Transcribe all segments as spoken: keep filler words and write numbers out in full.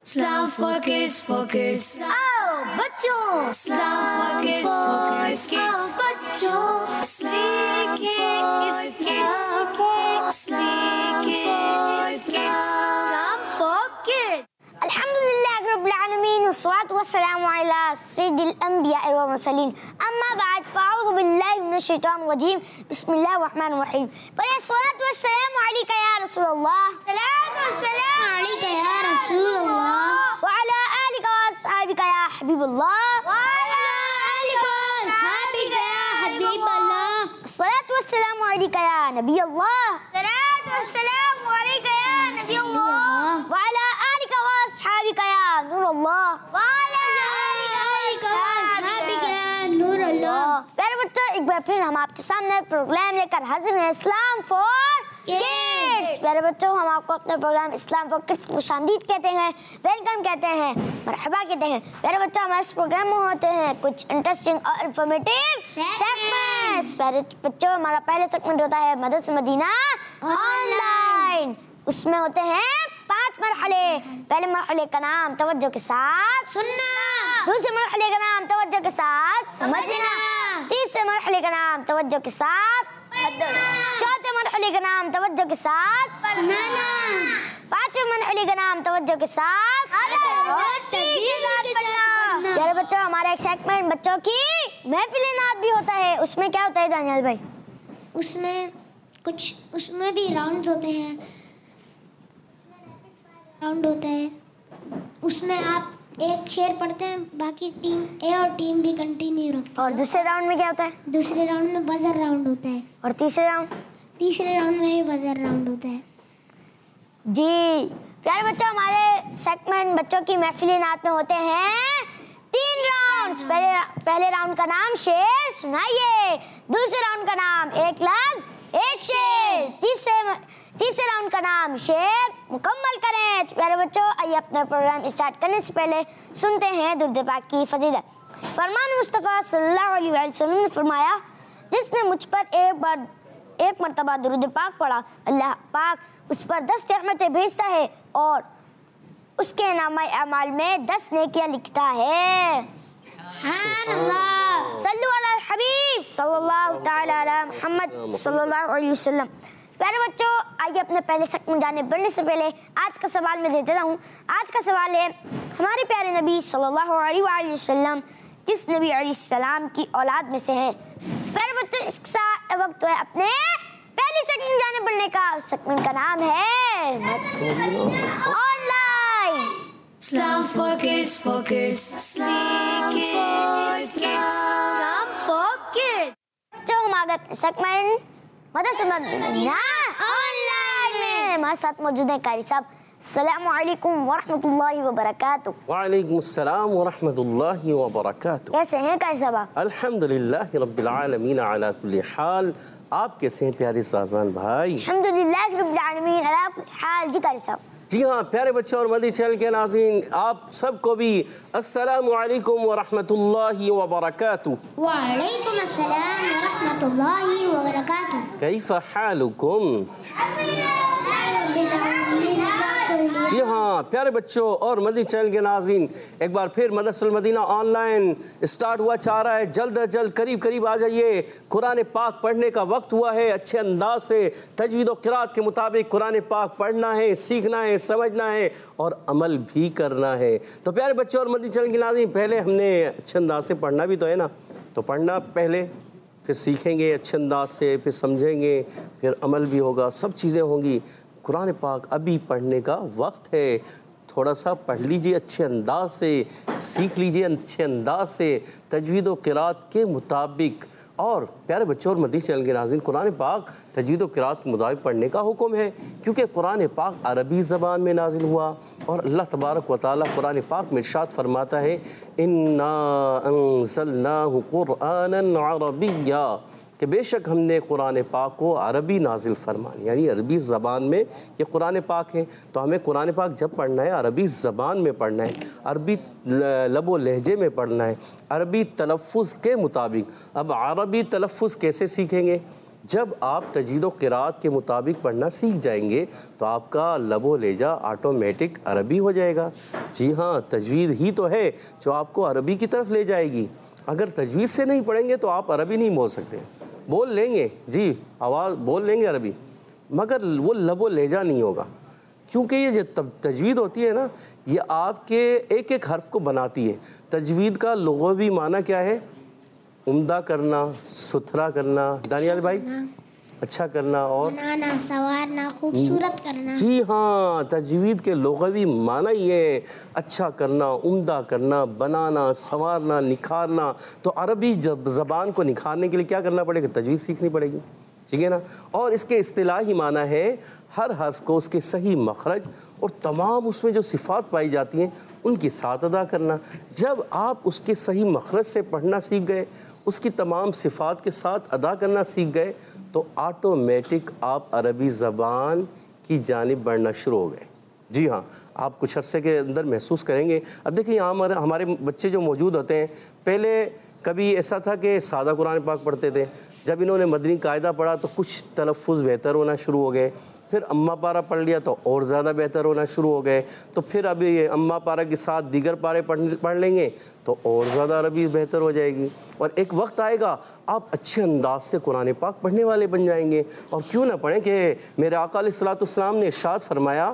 Islam for kids, for kids. आओ बच्चों, Islam for kids, for kids, kids. बच्चों सीखे इस सीखे इस kids. Islam for kids. अल्हम्दुलिल्लाह रब्बिल आलमीन वस्सलातु वस्सलामु अला सय्यिदिल अंबिया वल मुरसलीन अम्मा बाद फ़अऊज़ु बिल्लाहि मिनश शैतानिर रजीम बिस्मिल्लाहिर रहमानिर रहीम वस्सलातु वस्सलामु अलैका या रसूलल्लाह सलातु वस्सलामु अलैका या रसूलल्लाह व अला आलिका व अस्हाबिका या हबीबल्लाह व अला आलिका व अस्हाबिका या हबीबल्लाह सलातु वस्सलामु अलैका या नबी अल्लाह सलातु वस्सलामु अलैका या नबी अल्लाह व अला अस्हाबिका या नूर अल्लाह वाला आलिका अस्हाबिका या नूर अल्लाह। प्यारे बच्चों, एक बार फिर हम आपके सामने प्रोग्राम लेकर हाजिर हैं इस्लाम फॉर किड्स। प्यारे बच्चों, हम आपको अपने प्रोग्राम इस्लाम फॉर किड्स को खुशामदीद कहते हैं, वेलकम कहते हैं, मरहबा कहते हैं। प्यारे बच्चों, हमारे इस प्रोग्राम में होते हैं कुछ इंटरेस्टिंग और इंफॉर्मेटिव सेगमेंट्स। प्यारे बच्चों, हमारा पहला सेगमेंट होता है मदरसा मदीना ऑनलाइन। उसमें होते हैं पांच मरहले। पहले मरहले का नाम तवज्जो के साथ सुनना, दूसरे मरहले का नाम तवज्जो के साथ समझना, तीसरे मरहले का नाम तवज्जो के साथ चौथे मरहले का नाम तवज्जो के साथ सुनाना, पांचवें मरहले का नाम तवज्जो के साथ प्यारे बच्चों, हमारा एक सेगमेंट बच्चों की महफिल नात भी होता है। उसमें क्या होता है दानियाल भाई? उसमें कुछ उसमें भी राउंड्स होते हैं, राउंड होता है। उसमें आप एक शेर पढ़ते हैं, बाकी टीम ए और टीम बी कंटिन्यू रखते हैं। और दूसरे राउंड में क्या होता है? दूसरे राउंड में बजर राउंड होता है। और तीसरे राउंड? तीसरे राउंड में भी बजर राउंड होता है। जी प्यारे बच्चों, हमारे सेगमेंट बच्चों की महफिल नात में होते हैं तीन राउंड्स। पहले पहले राउंड का नाम शेर सुनाइए, दूसरे राउंड का नाम एक लफ्ज एक शेर, तीसरे तीसरे राउंड का नाम शेर मुकम्मल करें। तो प्यारे बच्चों, आइए अपना प्रोग्राम स्टार्ट करने से पहले सुनते हैं दुरूद पाक की फजीलत। फरमान मुस्तफ़ा सल्लल्लाहु अलैहि वसल्लम ने फरमाया, जिसने मुझ पर एक बार एक मर्तबा दुरूद पाक पढ़ा, अल्लाह पाक उस पर दस रहमतें भेजता है और उसके नामे अमाल में दस नेकियां लिखता है। सल्लु अला हबीब सल्लल्लाहु तआला अला मुहम्मद सल्लल्लाहु अलैहि वसल्लम। प्यारे बच्चों, आइए अपने पहले सेगमेंट जाने बढ़ने से पहले आज का सवाल मैं दे देता हूँ। आज का सवाल है, हमारे प्यारे नबी सल्लल्लाहु अलैहि वसल्लम किस नबी अलैहिस्सलाम की औलाद में से है? प्यारे बच्चों, इसके साथ वक्त है अपने पहले सेगमेंट जाने बढ़ने का। उस सेगमेंट का नाम है online. Islam for kids, for kids. सीखे इस kids. Islam for kids. जो हम आ गए सेगमेंट मदरसा मदीना ऑनलाइन में। हमारे साथ मौजूद हैं कारी साहब। अस्सलामु अलैकुम वरहमतुल्लाहि वबरकातुहू। वालेकुम अस्सलाम वरहमतुल्लाहि वबरकातुहू। कैसे हैं कारी साहब आप? अल्हम्दुलिल्लाह रब्बिल आलमीन अला कुल्ली हाल। आप कैसे हैं प्यारे साज़ान भाई? अल्हम्दुलिल्लाह रब्बिल आलमीन अला कुल्ली हाल। जी कारी साहब। जी हाँ प्यारे बच्चों और मदी चैनल के नाज़रीन, आप सबको भी अस्सलामु अलैकुम वरहमतुल्लाहि वबरकातुहू। वालेकुम अस्सलाम वरहमतुल्लाहि वबरकातुहू। कैफ़ हालुकुम? जी हाँ प्यारे बच्चों और मदी चैनल के नाज़रीन, एक बार फिर मदरसा मदीना ऑनलाइन स्टार्ट हुआ चाह रहा है। जल्द अज जल्द करीब करीब आ जाइए। कुरान पाक पढ़ने का वक्त हुआ है। अच्छे अंदाज से तजवीद और क़िराअत के मुताबिक कुरान पाक पढ़ना है, सीखना है, समझना है और अमल भी करना है। तो प्यारे बच्चों और मदी चैनल के नाज़रीन, पहले हमने अच्छे अंदाज से पढ़ना भी तो है ना, तो पढ़ना पहले, फिर सीखेंगे अच्छे अंदाज से, फिर समझेंगे, फिर अमल भी होगा, सब चीज़ें होंगी। कुरान पाक अभी पढ़ने का वक्त है। थोड़ा सा पढ़ लीजिए अच्छे अंदाज से, सीख लीजिए अच्छे अंदाज से तजवीद व क़िराअत के मुताबिक। और प्यारे बच्चों और मदीना चैनल के नाज़रीन, कुरान पाक तजवीद व क़िराअत के मुताबिक पढ़ने का हुक्म है, क्योंकि कुरान पाक अरबी ज़बान में नाजिल हुआ। और अल्लाह तबारक व तआला कुरान पाक में इरशाद फरमाता है, इन्ना अंज़लनाहु क़ुरआनन अरबिय्या, कि बेशक हमने कुरान पाक को अरबी नाजिल फरमान, यानी अरबी ज़बान में ये कुरान पाक है। तो हमें कुरान पाक जब पढ़ना है अरबी ज़बान में पढ़ना है, अरबी लबो लहजे में पढ़ना है, अरबी तलफ़ुज़ के मुताबिक। अब अरबी तलफ़ुज़ कैसे सीखेंगे? जब आप तजवीद व क़िराअत के मुताबिक पढ़ना सीख जाएंगे तो आपका लबो लेजा ऑटोमेटिक अरबी हो जाएगा। जी हाँ, तजवीद ही तो है जो आपको अरबी की तरफ ले जाएगी। अगर तजवीद से नहीं पढ़ेंगे तो आप अरबी नहीं बोल सकते। बोल लेंगे जी, आवाज़ बोल लेंगे अरबी, मगर वो लबो लेजा नहीं होगा, क्योंकि ये जो तजवीद होती है ना, ये आपके एक एक हर्फ को बनाती है। तजवीद का लुग़वी माना क्या है? उम्दा करना, सुथरा करना, दानियाल भाई, अच्छा करना और बनाना, संवारना, खूबसूरत करना। जी हाँ, तजवीद के लुग़वी माना ही है अच्छा करना, उम्दा करना, बनाना, संवारना, निखारना। तो अरबी जब ज़बान को निखारने के लिए क्या करना पड़ेगा? तजवीद सीखनी पड़ेगी, ठीक है ना। और इसके इस्तिलाही माना है हर हर्फ को उसके सही मखरज और तमाम उसमें जो सिफ़ात पाई जाती हैं उनके साथ अदा करना। जब आप उसके सही मखरज से पढ़ना सीख गए, उसकी तमाम सिफ़ात के साथ अदा करना सीख गए, तो ऑटोमेटिक आप अरबी ज़बान की जानिब बढ़ना शुरू हो गए। जी हाँ, आप कुछ अरसे के अंदर महसूस करेंगे। अब देखिए, यहाँ हमारे हमारे बच्चे जो मौजूद होते हैं, पहले कभी ऐसा था कि सादा कुरान पाक पढ़ते थे। जब इन्होंने मदनी कायदा पढ़ा तो कुछ तलफ़ुज़ बेहतर होना शुरू हो गए। फिर अम्मा पारा पढ़ लिया तो और ज़्यादा बेहतर होना शुरू हो गए। तो फिर अभी अम्मा पारा के साथ दीगर पारे पढ़ पढ़ लेंगे तो और ज़्यादा अरबी बेहतर हो जाएगी। और एक वक्त आएगा आप अच्छे अंदाज से कुरान पाक पढ़ने वाले बन जाएंगे। और क्यों ना पढ़ें कि मेरे आका अलैहिस्सलाम ने इरशाद फरमाया,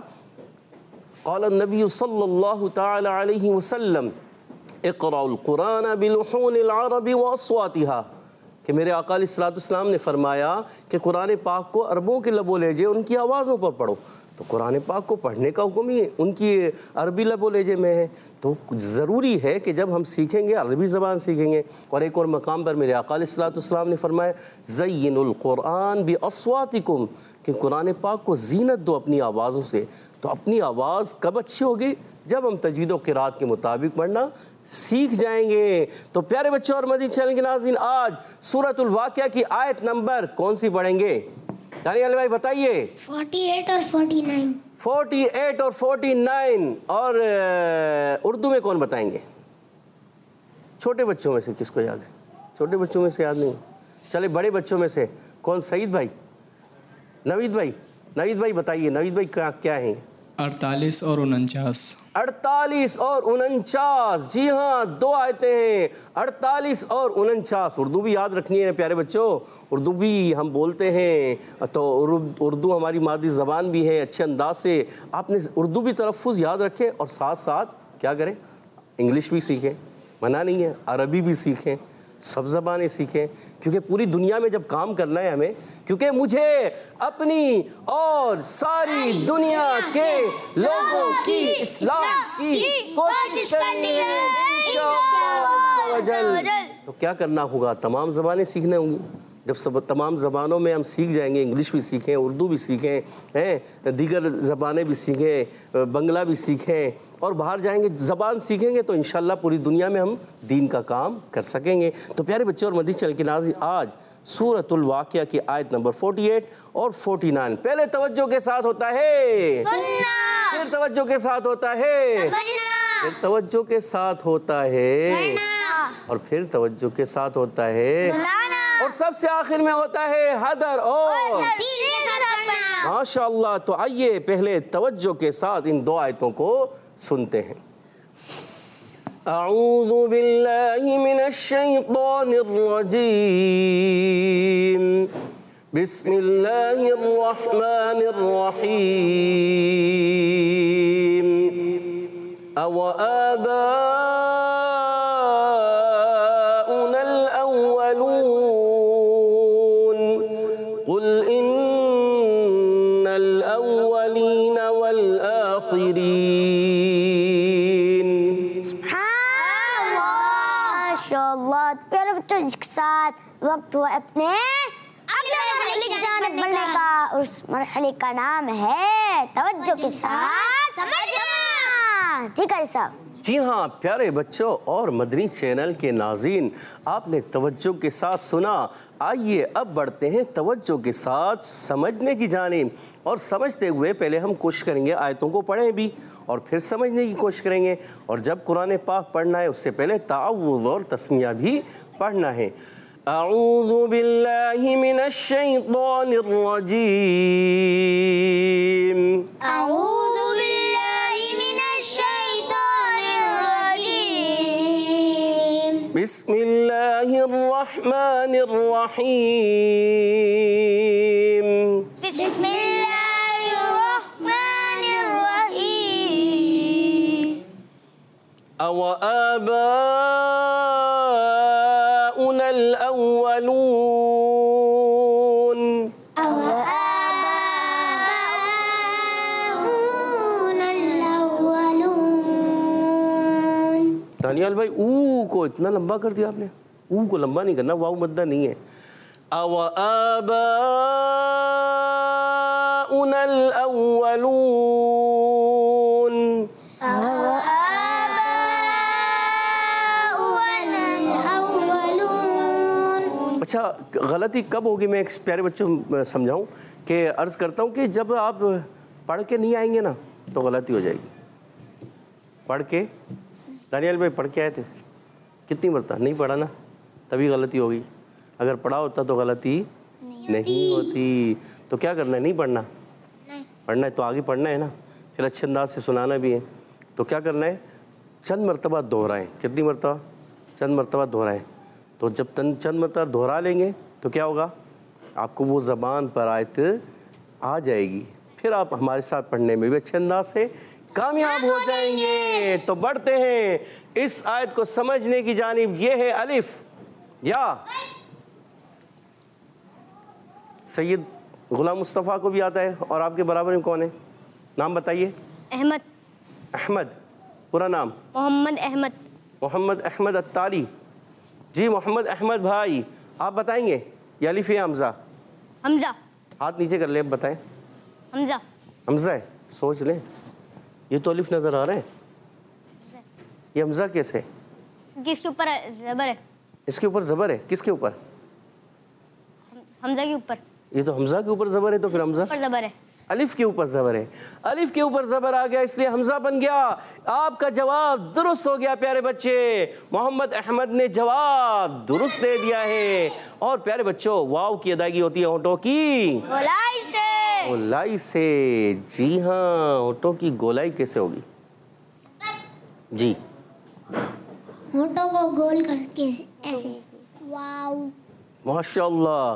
क़ाल नबी सल्लल्लाहु तआला अलैहि वसल्लम इक़राउल कुरान बिलुहूनिल अरबी व अस्वातिहा, कि मेरे आका अलैहिस्सलाम ने फरमाया कि कुरान पाक को अरबों के लबो लहजे उनकी आवाज़ों पर पढ़ो। तो कुरान पाक को पढ़ने का हुक्म ही उनकी अरबी लबो लहजे में है। तो ज़रूरी है कि जब हम सीखेंगे अरबी ज़बान सीखेंगे। और एक और मकाम पर मेरे आका अलैहिस्सलाम ने फरमाया, ज़य्यिनुल कुरान बि अस्वातिकुम, कि कुरान पाक को जीनत दो अपनी आवाज़ों से। तो अपनी आवाज़ कब अच्छी होगी? जब हम तजवीद व क़िराअत के मुताबिक पढ़ना सीख जाएंगे। तो प्यारे बच्चों और मदनी चैनल के नाज़रीन, आज सूरतुल वाक़िया की आयत नंबर कौन सी पढ़ेंगे? दानियाल भाई बताइए। अड़तालीस और उनचास। अड़तालीस और उनचास। और उर्दू में कौन बताएंगे? छोटे बच्चों में से किसको याद है? छोटे बच्चों में से याद नहीं, चले बड़े बच्चों में से कौन? सईद भाई, नवीद भाई, नवीद भाई बताइए, नवीद भाई क्या क्या है? अड़तालीस और उनचास। अड़तालीस और उनचास, जी हाँ, दो आयतें हैं, अड़तालीस और उनचास। उर्दू भी याद रखनी है प्यारे बच्चों, उर्दू भी हम बोलते हैं तो उर्दू हमारी मादी ज़बान भी है। अच्छे अंदाज से आपने उर्दू भी तलफ़ुज़ याद रखें और साथ साथ क्या करें? इंग्लिश भी सीखें, मना नहीं है, अरबी भी सीखें, सब ज़बानें सीखें, क्योंकि पूरी दुनिया में जब काम करना है हमें, क्योंकि मुझे अपनी और सारी दुनिया के लोगों की इस्लाह की कोशिश करनी है इंशाअल्लाह। तो क्या करना होगा? तमाम ज़बानें सीखने होंगी। जब सब तमाम ज़बानों में हम सीख जाएंगे, इंग्लिश भी सीखें, उर्दू भी सीखें, हैं, दीगर ज़बानें भी सीखें, बंगला भी सीखें, और बाहर जाएंगे ज़बान सीखेंगे तो इंशाअल्लाह पूरी दुनिया में हम दीन का काम कर सकेंगे। तो प्यारे बच्चों और मदनी चैनल के नाज़रीन, आज सूरतुल वाक़िया की आयत नंबर अड़तालीस और उनचास। पहले तवज्जो के साथ होता है सुनना, फिर तवज्जो के साथ होता है समझना, फिर तवज्जो के साथ होता है और फिर तवज्जो के साथ होता है और सबसे आखिर में होता है हदर और माशाअल्लाह। तो आइए पहले तवज्जो के साथ इन दो आयतों को सुनते हैं। अऊज़ु बिल्लाहि मिनश शैतानिर रजीम, बिस्मिल्लाहिर रहमानिर रहीम। अव आबाउनल अव्वलून कुल इन्नल अव्वलीन वल आखिरीन। माशाअल्लाह। प्यारे बच्चों, इसके साथ वक्त हुआ अपने अगले मरहले की जानिब बढ़ने का। उस मरहले का नाम है तवज्जो के साथ समझना। जी कारी साहब। जी हाँ प्यारे बच्चों और मदनी चैनल के नाज़रीन, आपने तवज्जो के साथ सुना। आइए अब बढ़ते हैं तवज्जो के साथ समझने की जानिब। और समझते हुए पहले हम कोशिश करेंगे आयतों को पढ़ें भी और फिर समझने की कोशिश करेंगे। और जब कुरान पाक पढ़ना है उससे पहले ताउज़ और तस्मिया भी पढ़ना है। अऊज़ु बिल्लाहि मिनश शैतानिर रजीम। अऊज़ु बिल्लाहि मिनश शैतानिर रजीम। बिस्मिल्लाहिर रहमानिर रहीम। बिस्मिल्लाहिर रहमानिर रहीम। अव आबाउनल अव्वलून। अव आबाउनल अव्वलून। दानियाल भाई ऊ को इतना लंबा कर दिया आपने। ऊ को लंबा नहीं करना, वाव मद्दा नहीं है। अव आबाउनल अव्वलून। अव आबाउनल अव्वलून। अच्छा, गलती कब होगी मैं एक प्यारे बच्चों को समझाऊं कि अर्ज़ करता हूं कि जब आप पढ़ के नहीं आएंगे ना तो गलती हो जाएगी। पढ़ के दानियाल भाई पढ़ के आए थे कितनी मरता, नहीं पढ़ा ना तभी गलती होगी। अगर पढ़ा होता तो गलती नहीं, नहीं होती। तो क्या करना है, नहीं पढ़ना नहीं। पढ़ना है तो आगे पढ़ना है ना, फिर अच्छे अंदाज से सुनाना भी है। तो क्या करना है, चंद मरतबा दोहराएं। कितनी मरतबा, चंद मरतबा दोहराएं। तो जब तन चंद मरतबा दोहरा लेंगे तो क्या होगा, आपको वो ज़बान पर आयत आ जाएगी। फिर आप हमारे साथ पढ़ने में भी अच्छे अंदाज से कामयाब हो जाएंगे। तो बढ़ते हैं इस आयत को समझने की जानिब। ये है अलिफ या। सैयद गुलाम मुस्तफ़ा को भी आता है, और आपके बराबर में कौन है, नाम बताइए। अहमद। अहमद, पूरा नाम मोहम्मद अहमद। मोहम्मद अहमद अत्तारी। जी मोहम्मद अहमद भाई, आप बताएंगे ये अलिफ या हमज़ा? हमजा। हाथ नीचे कर ले, अब बताएं। हमजा। हमज़ा है, सोच लें। ये तो अलिफ नज़र आ रहा है, ये हमज़ा कैसे है? किसके ऊपर ज़बर है? इसके ऊपर ज़बर है। किसके ऊपर? हमजा के ऊपर। ये तो हमज़ा के ऊपर ज़बर है, तो फिर हमज़ा ऊपर ज़बर है। अलिफ के ऊपर ज़बर है। अलिफ के ऊपर ज़बर आ गया इसलिए हमज़ा बन गया। आपका जवाब दुरुस्त हो गया प्यारे बच्चे। मोहम्मद अहमद ने जवाब दुरुस्त दे दिया है। और प्यारे बच्चों, वाव की अदायगी होती है होठों की गोलाई से। गोलाई से। जी हाँ, होठों की गोलाई कैसे होगी जी? होठों को गोल करके ऐसे। वाव। माशाअल्लाह,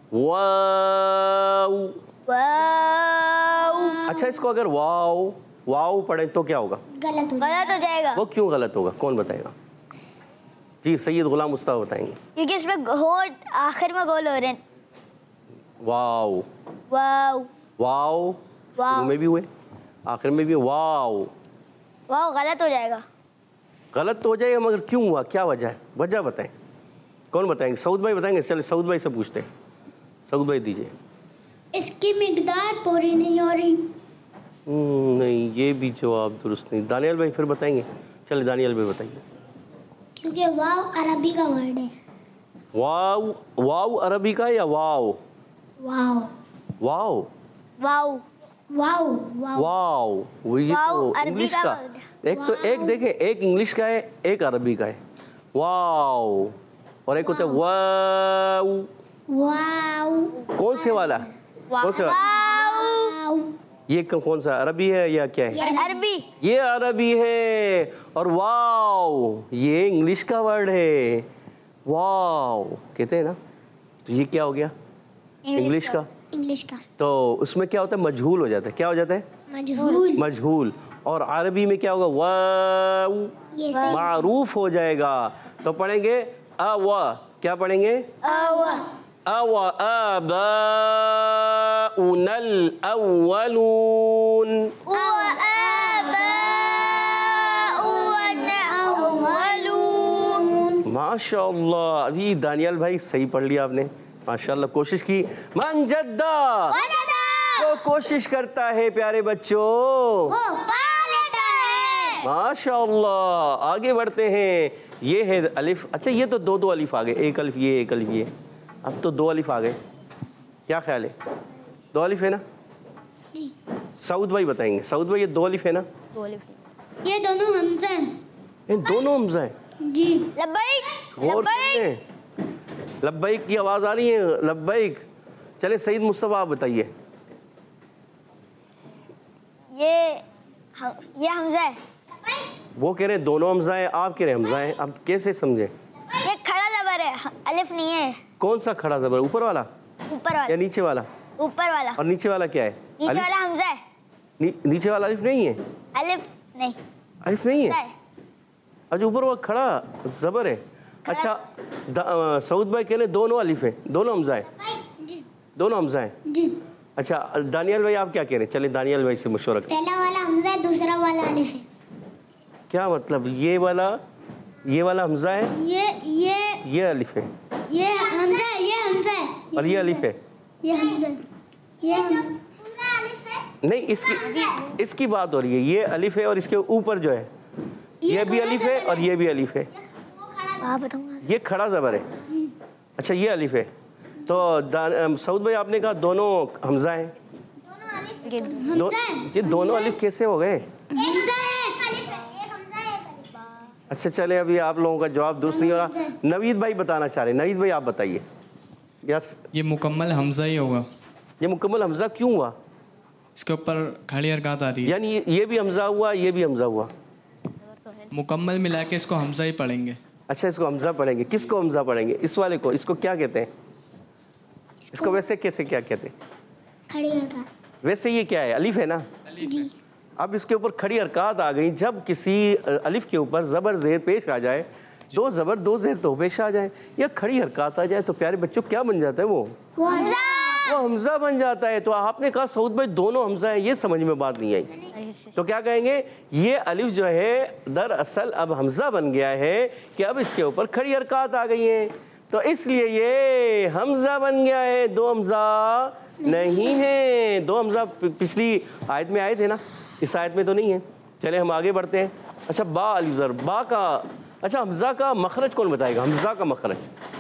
वाव। वाव। अच्छा, इसको अगर वाव वाव पढ़े तो क्या होगा? गलत हो गलत हो जाएगा। वो क्यों गलत होगा, कौन बताएगा? जी सैयद गुलाम मुस्तफ़ा बताएंगे। क्योंकि इसमें होठ आखिर में गोल हो रहे हैं। वाव वाव। वाव वाव। शुरू में भी हुए, आखिर में भी वाव। वाव गलत हो जाएगा। गलत तो हो जाएगा, मगर क्यों हुआ, क्या वजह है? वजह बताएं, कौन बताएंगे? सऊद भाई बताएंगे। चलिए सऊद भाई से पूछते हैं। सऊद भाई दीजिए। इसकी मिकदार पूरी नहीं हो रही। नहीं, ये भी जवाब दुरुस्त नहीं। दानियाल भाई फिर बताएंगे। चलिए दानियाल भाई बताइए। क्योंकि वाव अरबी का वर्ड है। वाव वाव अरबी का या वाव? वाव। वाव वाव। वाव। वाव। वाव वही वाव तो अरबी इंग्लिश का का। word। एक तो एक देखें, एक इंग्लिश का है, एक अरबी का है। वाव। और एक होता है वाव। वाव। कौन से वाला? कौन से वाला? वाव। ये क- कौन सा, अरबी है या क्या है? अरबी। ये अरबी है। और वाव ये इंग्लिश का वर्ड है। वाव कहते हैं ना, तो ये क्या हो गया? इंग्लिश का। इंग्लिश का तो उसमें क्या होता है, मजहूल हो जाता है। क्या हो जाता है? मजहूल। मजहूल। और अरबी में क्या होगा? वाव ये सही। मारूफ हो जाएगा। तो पढ़ेंगे अव। क्या पढ़ेंगे? अव। अव आबाउनल अव्वलून। माशाअल्लाह, अभी दानियाल भाई सही पढ़ लिया आपने, माशाअल्लाह, कोशिश की। मन जद्दा जो कोशिश करता है प्यारे बच्चों, वो पा लेता है। माशाअल्लाह। आगे बढ़ते हैं। ये है अलिफ। अच्छा, ये तो दो दो अलिफ आ गए, एक अलिफ ये, एक अलिफ ये। अब तो दो अलिफ आ गए। क्या ख्याल है? दो अलिफ है ना? सऊद भाई बताएंगे। सऊद भाई, ये दो अलिफ है ना? ये दोनों हमजा हैं। इन दोनों हमजा है। जी। लब्बैक। गौर लब्बैक। करें। लब्बैक की आवाज़ आ रही है, लब्बैक। चले सईद मुस्तफ़ा आप बताइए। ये हम, ये हमजा है। वो कह रहे हैं दोनों हमजा है, आप कह रहे हैं हमजा है, अब कैसे समझे? ये खड़ा जबर है, अलिफ नहीं है। कौन सा खड़ा जबर, ऊपर वाला ऊपर या वाला? नीचे वाला? ऊपर वाला। और नीचे वाला क्या है? नीचे अलिफ? वाला हमजा है। नी, नीचे वाला अलिफ नहीं है? अलिफ नहीं, अलिफ नहीं हमजा है? है। अच्छा ऊपर वाला खड़ा जबर है। अच्छा द- सऊद भाई कह रहे दोनों अलिफ है, दोनों हमजा है, जी दोनों हमजा है। जी। अच्छा दानियल भाई आप क्या कह रहे हैं? चलिए दानियल भाई से मशवरा करें। पहला वाला हमजा है, दूसरा वाला अलिफ है। क्या मतलब? ये वाला ये वाला हमजा है, ये ये ये अलिफ है, ये हमजा है, ये हमजा है, और ये अलिफ है। ये हमजा है, ये हम- पूरा अलिफ है। नहीं इसकी इसकी बात हो रही है, ये अलिफ है और इसके ऊपर जो है ये भी अलिफ है और ये भी अलिफ है। हाँ बताऊंगा। ये खड़ा जबर है। अच्छा ये अलिफ है। तो दा- सऊद भाई आपने कहा दोनों हमजा हैं। ये दो, ये दोनों अलिफ कैसे हो गए? हमजा है, अलिफ है, एक हमजा है, एक अलिफ है। अच्छा चले अभी आप लोगों का जवाब दुरुस्त नहीं हो रहा। नवीद भाई बताना चाह रहे हैं, नवीद भाई आप बताइए। यस ये मुकम्मल हमज़ा ही होगा, ये मुकम्मल हमजा क्यों हुआ? इसके ऊपर खड़ी हरकत आ रही है। यानी ये, ये भी हमजा हुआ, ये भी हमजा हुआ। मुकम्मल मिला के इसको हमज़ा ही पढ़ेंगे। अच्छा इसको हमजा पढ़ेंगे, किसको हमजा पढ़ेंगे? इस वाले को, इसको क्या कहते हैं? इसको वैसे कैसे क्या कहते हैं? खड़ी हरकत। वैसे ये क्या है? अलिफ है ना? जी। अब इसके ऊपर खड़ी हरकत आ गई। जब किसी अलिफ के ऊपर ज़बर ज़ेर पेश आ जाए, दो ज़बर दो ज़ेर तो पेश आ जाए, या खड़ी हरकत आ जाए, तो प्यारे बच्चों क्या बन जाता है? वो वो हमजा। वो हमजा बन जाता है। तो आपने कहा सऊद भाई दोनों हमजा है, ये समझ में बात नहीं आई। तो क्या कहेंगे? ये अलिफ जो है दरअसल अब हमजा बन गया है कि अब इसके ऊपर खड़ी हरकत आ गई है, तो इसलिए ये हमजा बन गया है, दो हमजा नहीं है। दो हमजा पिछली आयत में आए थे ना, इस आयत में तो नहीं है। चले हम आगे बढ़ते हैं। अच्छा बा अलिफ ज़र, बा का अच्छा हमजा का मखरज कौन बताएगा? हमजा का मखरज,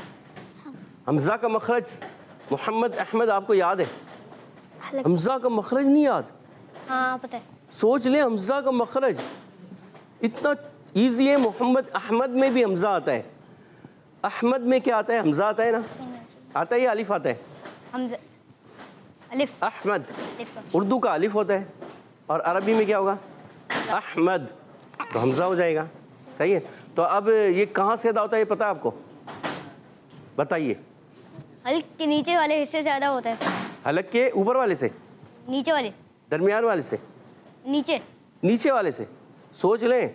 हमजा का मखरज मोहम्मद अहमद आपको याद है? हमजा का मखरज नहीं याद? हाँ पता है। सोच ले, हमजा का मखरज इतना इजी है। मोहम्मद अहमद में भी हमजा आता है। अहमद में क्या आता है? हमजा आता है ना? आता है या अलिफ आता है? हमजा अलिफ। अहमद अलिफ। उर्दू का अलिफ होता है, और अरबी में क्या होगा? अहमद, तो हमजा हो जाएगा। सही है। तो अब ये कहाँ से अदा होता है, ये पता है आपको? बताइए। हल्क के नीचे वाले हिस्से से ज़्यादा होता है। हलक के ऊपर वाले से? नीचे वाले? दरमियान वाले से? नीचे। नीचे वाले से। सोच लें,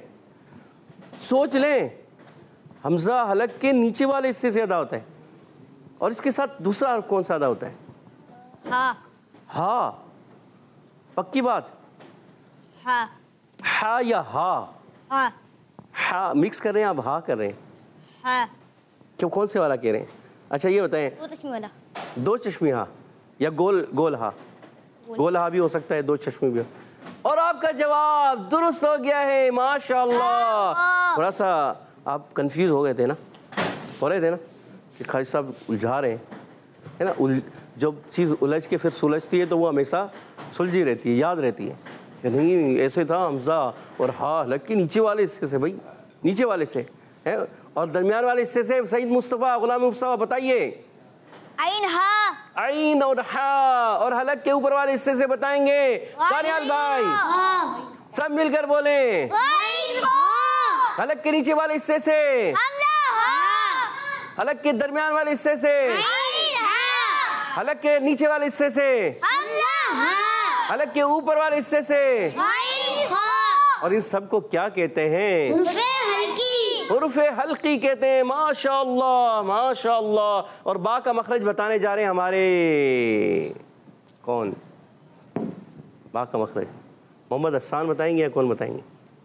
सोच लें, हमजा हलक के नीचे वाले हिस्से से अदा होता है, और इसके साथ दूसरा हर्फ कौन सा अदा होता है? हाँ। हा। पक्की बात? हाँ। हा या हा? हाँ। हा मिक्स कर रहे हैं आप, हा कर रहे हैं? हाँ। क्यों, कौन से वाला कह रहे हैं? अच्छा ये बताएं, दो चश्मे वाला। दो चश्मी हा या गोल गोल हा? गोल हा भी हो सकता है, दो चश्मे भी हो। और आपका जवाब दुरुस्त हो गया है, माशाल्लाह। थोड़ा सा आप कंफ्यूज हो गए थे ना, हो रहे थे ना कि खालिद साहब उलझा रहे हैं, है ना? उल जब चीज़ उलझ के फिर सुलझती है तो वो हमेशा सुलझी रहती है, याद रहती है कि नहीं ऐसे था हमजा और हा हलक के नीचे वाले हिस्से से, भाई नीचे वाले से है, और दरमियान वाले हिस्से से। सईद मुस्तफ़ा, गुलाम मुस्तफ़ा बताइए। आइन हा। आइन और हा, और हलक के ऊपर वाले हिस्से से बताएंगे दानियाल भाई। सब मिलकर बोले। हलक के नीचे वाले हिस्से से, हलक के दरमियान वाले हिस्से से, हलक के नीचे वाले हिस्से से, हलक के ऊपर वाले हिस्से से। और इन सब को क्या कहते हैं? हुरूफ़े हल्की कहते हैं। माशाअल्लाह माशाअल्लाह। और बा का मखरज बताने जा रहे हैं हमारे कौन? बा का मखरज मोहम्मद हसन बताएंगे या कौन बताएंगे?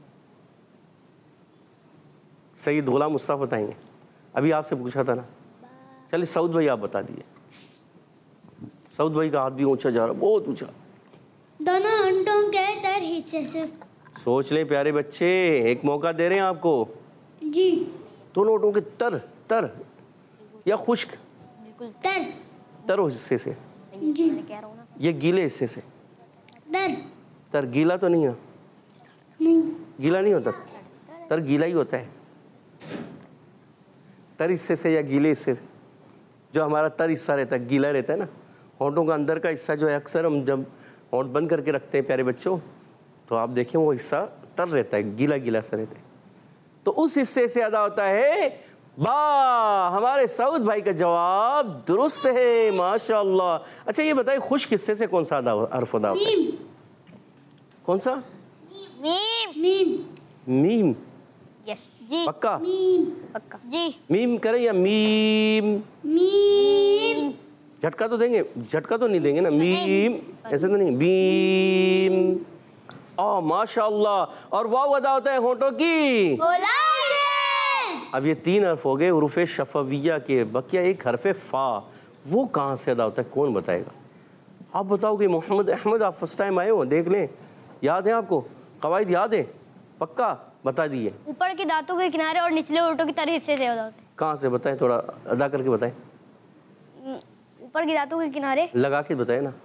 सईद गुलाम मुस्तफ़ा बताएंगे। अभी आपसे पूछा था ना। चलिए सऊद भाई आप बता दिए। सऊद भाई का हाथ भी ऊंचा जा रहा, बहुत ऊंचा। दोनों होंठों के तर हिस्से से। सोच ले प्यारे बच्चे, एक मौका दे रहे हैं आपको। जी। दोनों होंठों के तर तर या खुश्क? तर। तर हिस्से से। जी। ये गीले हिस्से से। तर। तर गीला तो नहीं है? नहीं। गीला नहीं होता, तर गीला ही होता है। तर हिस्से से या गीले हिस्से से? जो हमारा तर हिस्सा रहता है, गीला रहता है ना, होंठों का अंदर का हिस्सा जो है, अक्सर हम जब होंठ बंद करके रखते हैं प्यारे बच्चों, तो आप देखें वो हिस्सा तर रहता है, गीला गीला सा रहता है। तो उस हिस्से से अदा होता है बा। हमारे सऊद भाई का जवाब दुरुस्त है, माशाअल्लाह। अच्छा ये बताइए, खुश्क हिस्से से कौन सा अदा हर्फ अदा होता है? कौन सा? मीम। मीम। मीम। यस जी। पक्का? मीम। पक्का जी। मीम करें या मीम? मीम। झटका तो देंगे, झटका तो नहीं देंगे ना, मीम ऐसे तो नहीं, बीम। ओ माशाअल्लाह। और वाव अदा होता है होंठों की। अब ये तीन हर्फ हो गए हुरूफ शफविया के, बकिया एक हरफ फा, वो कहाँ से अदा होता है, कौन बताएगा? आप बताओगे मोहम्मद अहमद, आप फर्स्ट टाइम आए हो, देख लें, याद है आपको कवायद, याद है? पक्का बता दिए। ऊपर के दांतों के किनारे और निचले होंठों की तरह हिस्से से अदा होता है। कहाँ से बताएं, थोड़ा अदा करके बताएं। ऊपर के दांतों के किनारे। लगा के बताएं ना।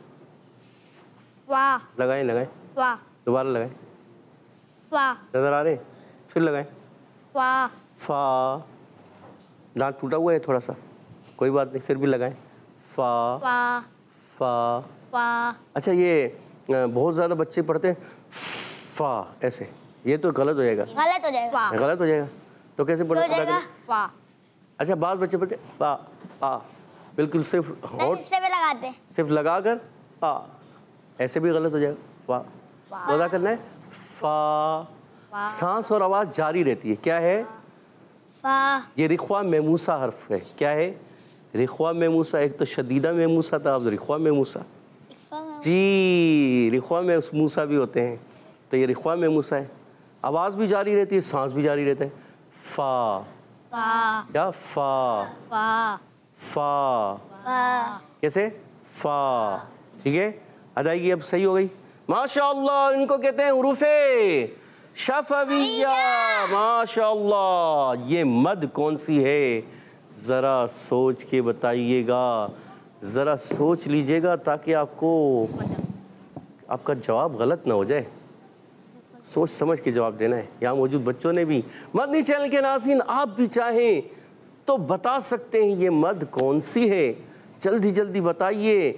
वाह। लगाएं लगाएं, वाह। दोबारा लगाएं। वाह। नजर आ रहे? फिर लगाएं। वाह। फा, दांत टूटा हुआ है थोड़ा सा, कोई बात नहीं, फिर भी लगाएं। फा वाह। फा। वाह। अच्छा ये अ, बहुत ज़्यादा बच्चे पढ़ते हैं फा ऐसे, ये तो गलत हो जाएगा। गलत हो जाएगा। वाह। गलत हो जाएगा तो कैसे पढ़े? हो जाएगा। वाह। अच्छा बाद बच्चे पढ़ते हैं फा फा, बिल्कुल सिर्फ होंठ हिस्से में लगाते हैं। सिर्फ लगा कर फा, ऐसे भी गलत हो जाएगा। फा तो अदा करना है फा, सांस और आवाज़ जारी रहती है। क्या है? वाह। ये रिख्वा मेमूसा हर्फ है। क्या है? रिख्वा मेमूसा। एक तो शदीदा मेमूसा था, अब रिख्वा मेमूसा। जी, रिख्वा में मूसा भी होते हैं, तो ये रिख्वा मेमूसा है। आवाज़ भी जारी रहती है, सांस भी जारी रहता है। फा। वाह। क्या? फा वाह। फा। वाह। कैसे? फा। ठीक है, अदायगी अब सही हो गई, माशाअल्लाह। इनको कहते हैं हुरूफे शफविया, माशाअल्लाह। ये मद कौन सी है, ज़रा सोच के बताइएगा, ज़रा सोच लीजिएगा ताकि आपको आपका जवाब गलत ना हो जाए। सोच समझ के जवाब देना है। यहाँ मौजूद बच्चों ने भी, मदनी चैनल के नाज़रीन आप भी चाहें तो बता सकते हैं ये मद कौन सी है, जल्दी जल्दी बताइए।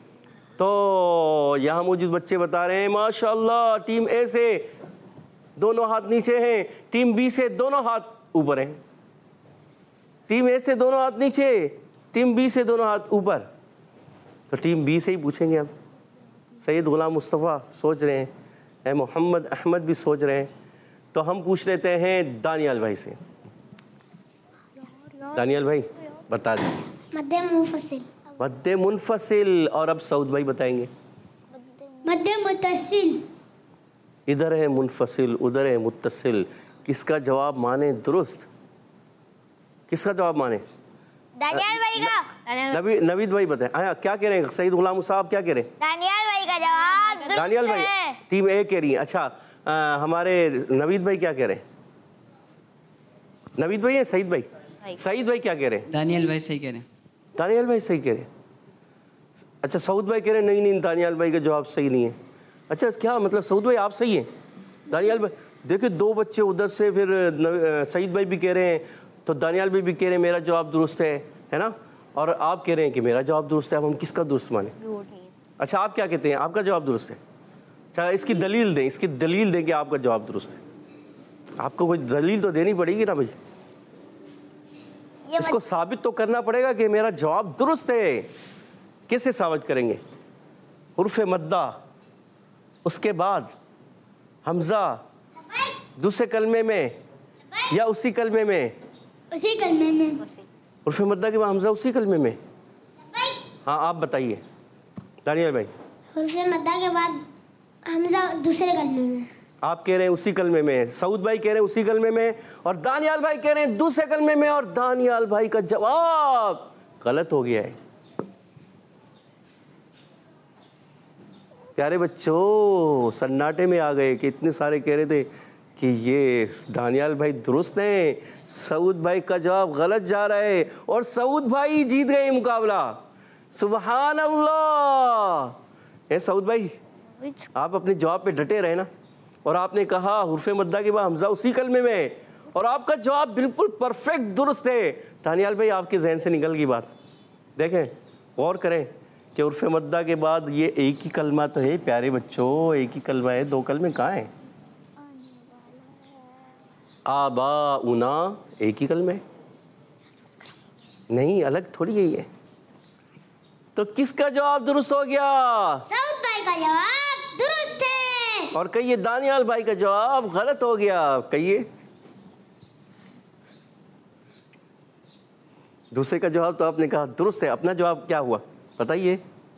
तो यहाँ मौजूद बच्चे बता रहे हैं माशाअल्लाह। टीम ए से दोनों हाथ नीचे हैं, टीम बी से दोनों हाथ ऊपर हैं। टीम ए से दोनों हाथ नीचे, टीम बी से दोनों हाथ ऊपर। तो टीम बी से ही पूछेंगे अब। सैयद गुलाम मुस्तफ़ा सोच रहे हैं, ए मोहम्मद अहमद भी सोच रहे हैं, तो हम पूछ लेते हैं दानियाल भाई से। दानियाल भाई बता दीजिए। मद्दे मुफस्सिल। मद्दे मुनफसिल। और अब सऊद भाई बताएंगे। मद्दे मुत्तसिल। इधर है मुनफसिल, उधर है मुत्तसिल, किसका जवाब माने दुरुस्त? किसका जवाब माने? दानियाल भाई का। नबी नवीद भाई बताएं। आया क्या कह रहे हैं सईद गुलाम साहब, क्या कह रहे हैं? दानियाल भाई का जवाब दुरुस्त दानियाल भाई है। टीम ए कह रही है। अच्छा आ, हमारे नवीद भाई क्या कह रहे हैं? नवीद भाई है सईद भाई? सईद भाई क्या कह रहे हैं? दानियल भाई सही कह रहे हैं। दानियाल भाई सही कह रहे हैं। अच्छा सऊद भाई कह रहे हैं नहीं नहीं दानियाल भाई का जवाब सही नहीं है। अच्छा क्या मतलब सऊद भाई आप सही हैं? दानियाल भाई देखिए दो बच्चे उधर से, फिर सईद भाई भी कह रहे हैं, तो दानियाल भाई भी कह रहे हैं मेरा जवाब दुरुस्त है, है ना? और आप कह रहे हैं कि मेरा जवाब दुरुस्त है। अब हम किसका दुरुस्त माने? अच्छा आप क्या कहते हैं, आपका जवाब दुरुस्त है? अच्छा इसकी दलील दें, इसकी दलील दें कि आपका जवाब दुरुस्त है। आपको कोई दलील तो देनी पड़ेगी ना भाई, इसको साबित तो करना पड़ेगा कि मेरा जवाब दुरुस्त है। कैसे साबित करेंगे? हुर्फ मद्दा, उसके बाद हमजा, दूसरे कलमे में या उसी कलमे में? उसी कलमे में। हुर्फ मद्दा के बाद हमजा उसी कलमे में? हाँ आप बताइए दानियाल भाई। हुर्फ मद्दा के बाद हमजा दूसरे कलमे में। आप कह रहे हैं उसी कलमे में, सऊद भाई कह रहे हैं उसी कलमे में, और दानियाल भाई कह रहे हैं दूसरे कलमे में, और दानियाल भाई का जवाब गलत हो गया है। प्यारे बच्चों सन्नाटे में आ गए कि इतने सारे कह रहे थे कि ये दानियाल भाई दुरुस्त हैं, सऊद भाई का जवाब गलत जा रहा है, और सऊद भाई जीत गए मुकाबला। सुबहान अल्लाह। ए सऊद भाई आप अपने जवाब पे डटे रहे ना, और आपने कहा हुर्फ मद्दा के बाद हमजा उसी कलमे में, और आपका जवाब बिल्कुल परफेक्ट दुरुस्त है। दानियाल भाई आपके जहन से निकल गई बात, देखें, गौर करें कि उर्फ़ मद्दा के बाद ये एक ही कलमा तो है प्यारे बच्चों, एक ही कलमा है, दो कलमे कहाँ हैं? आबा उना एक ही कलमे नहीं, अलग थोड़ी है ये। तो किसका जवाब दुरुस्त हो गया? सऊद भाई का जवाब दुरुस्त है। और कहिए दानियाल भाई का जवाब गलत हो गया। कहिए दूसरे का जवाब तो आपने कहा दुरुस्त है, अपना जवाब क्या हुआ बताइए?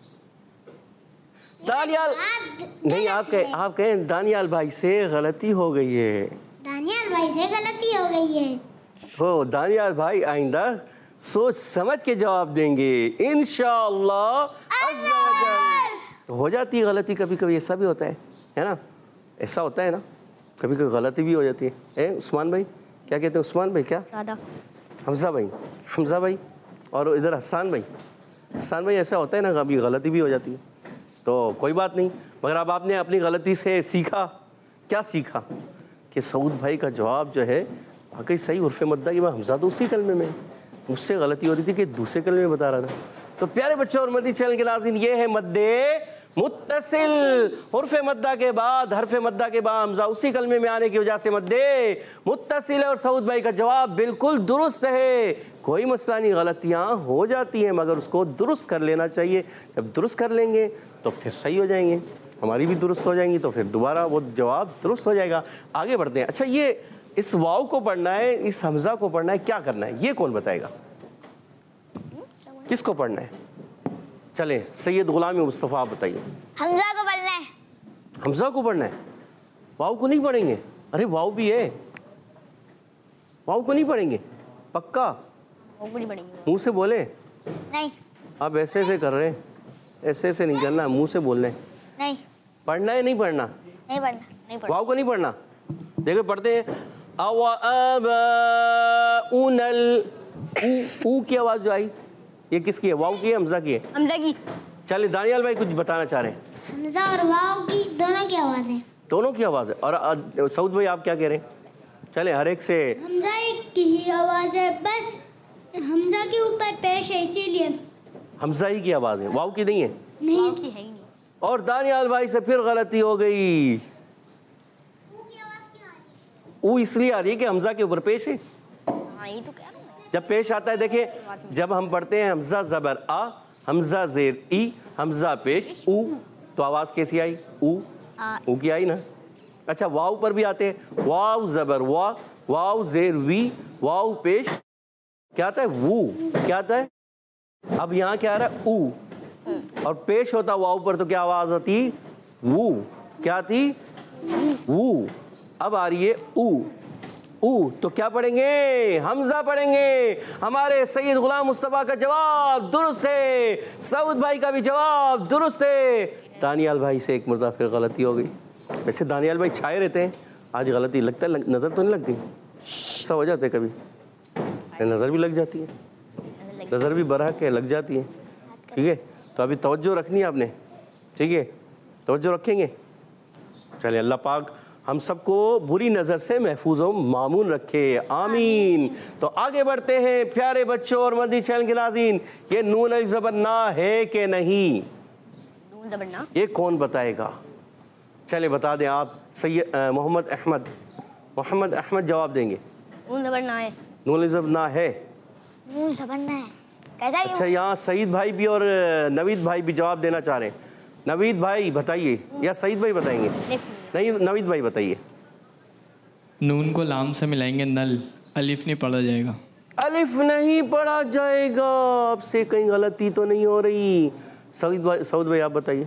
दानियाल नहीं, आप कहें आप कहें दानियाल भाई से गलती हो गई है। दानियाल भाई से गलती हो गई है। तो दानियाल भाई आइंदा सोच समझ के जवाब देंगे इंशाअल्लाह अज़्ज़ा वजल। तो हो जाती है गलती कभी कभी, ऐसा भी होता है है ना, ऐसा होता है ना, कभी कभी गलती भी हो जाती है। ए उस्मान भाई क्या कहते हैं? उस्मान भाई क्या? दादा हमजा भाई, हमजा भाई और इधर हसन भाई, हसन भाई ऐसा होता है ना, कभी गलती भी हो जाती है। तो कोई बात नहीं, मगर अब आपने अपनी गलती से सीखा, क्या सीखा? कि सऊद भाई का जवाब जो है वाकई सही उर्फ़ मद्दा की, मैं हमजा तो उसी कलमे में, मुझसे गलती हो रही थी कि दूसरे कलमे में बता रहा था। तो प्यारे बच्चों और मदी चैनल के नाज़रीन, ये है मद्दे मुत्तसिल। उर्फ़ मद्दा के बाद हरफ़ मद्दा के बाद हमजा उसी कलमे में आने की वजह से मद्दे मुत्तसिल है। और सऊद भाई का जवाब बिल्कुल दुरुस्त है। कोई मसला नहीं, गलतियाँ हो जाती हैं मगर उसको दुरुस्त कर लेना चाहिए। जब दुरुस्त कर लेंगे तो फिर सही हो जाएंगे, हमारी भी दुरुस्त हो जाएंगी, तो फिर दोबारा वो जवाब दुरुस्त हो जाएगा। आगे बढ़ते हैं। अच्छा, ये इस वाव को पढ़ना है, इस हमजा को पढ़ना है, क्या करना है ये कौन बताएगा? किसको पढ़ना है? चले सैयद गुलाम मुस्तफ़ा आप बताइए। हमजा को पढ़ना है। हमजा को पढ़ना है, वाव को नहीं पढ़ेंगे? अरे वाव भी है, वाव को नहीं पढ़ेंगे पक्का? वो भी नहीं पढ़ेंगे। मुंह से बोले, नहीं आप ऐसे ऐसे कर रहे हैं, ऐसे ऐसे नहीं करना, मुंह से बोलना है। नहीं पढ़ना है नहीं पढ़ना? नहीं पढ़ना, नहीं पढ़ना। वाव को नहीं पढ़ना। देखो पढ़ते हैं, अवा अबा उनल, ऊ ऊ की आवाज़ जो आई ये किसकी है? वाव की है हमजा की है? हमजा की। चलिए दानियाल भाई कुछ बताना चाह रहे हैं। हमजा और वाव की दोनों की आवाज है। दोनों की आवाज़ है। और अ, सऊद भाई आप क्या कह रहे हैं? चले हर एक से। हमजा की ही आवाज है, बस हमजा के ऊपर पेश है इसीलिए। हमजा ही की आवाज़ है, वाव की नहीं है? नहीं की है ही नहीं। और दानियाल भाई से फिर गलती हो गई। ऊ इसलिए आ रही है कि हमजा के ऊपर पेश है। हाँ ये तो कह रहा हूँ मैं। जब पेश आता है, देखिए जब हम पढ़ते हैं हमजा ज़बर आ, हमजा ज़ेर ई, हमजा पेश ऊ, तो आवाज़ कैसी आई? ऊ आ। ऊ की आई ना। अच्छा, वाव पर भी आते हैं, वाव ज़बर वा, वाव ज़ेर वी, वाव पेश क्या आता है? वू। क्या आता है? अब यहाँ क्या आ रहा है? ऊ। और पेश होता वाव पर तो क्या आवाज़ आती? वू। क्या आती? वू। अब आ रही है ऊ। ऊ तो क्या पढ़ेंगे? हमजा पढ़ेंगे। हमारे सैयद गुलाम मुस्तफ़ा का जवाब दुरुस्त है, सऊद भाई का भी जवाब दुरुस्त है। दानियाल भाई से एक मरतबा फिर गलती हो गई। वैसे दानियाल भाई छाए रहते हैं, आज गलती लगता है, लग, नज़र तो नहीं लग गई? ऐसा हो जाता है कभी, नज़र भी लग जाती है, नज़र भी बरहक है, लग जाती है। ठीक है, तो अभी तवज्जो रखनी है आपने। ठीक है, तवज्जो रखेंगे। चलिए अल्लाह पाक हम सबको बुरी नज़र से महफूज व मामून रखे, आमीन। तो आगे बढ़ते हैं प्यारे बच्चों और मदी चैनल के नाज़रीन, ये नून अलिफ ज़बर ना है कि नहीं? नून ज़बर ना। ये कौन बताएगा? चले बता दें आप। सैयद मोहम्मद अहमद, मोहम्मद अहमद जवाब देंगे। नून ज़बर ना है। नून अलिफ ज़बर ना है। नून ज़बर ना है कैसा? अच्छा, यहाँ सईद भाई भी और नवीद भाई भी जवाब देना चाह रहे हैं। नवीद भाई बताइए या सईद भाई बताएंगे? नहीं, नवीद भाई बताइए। नून को लाम से मिलाएंगे, नल, अलिफ नहीं पढ़ा जाएगा। अलिफ नहीं पढ़ा जाएगा। आपसे कहीं गलती तो नहीं हो रही? सईद भाई, सऊद भाई आप बताइए।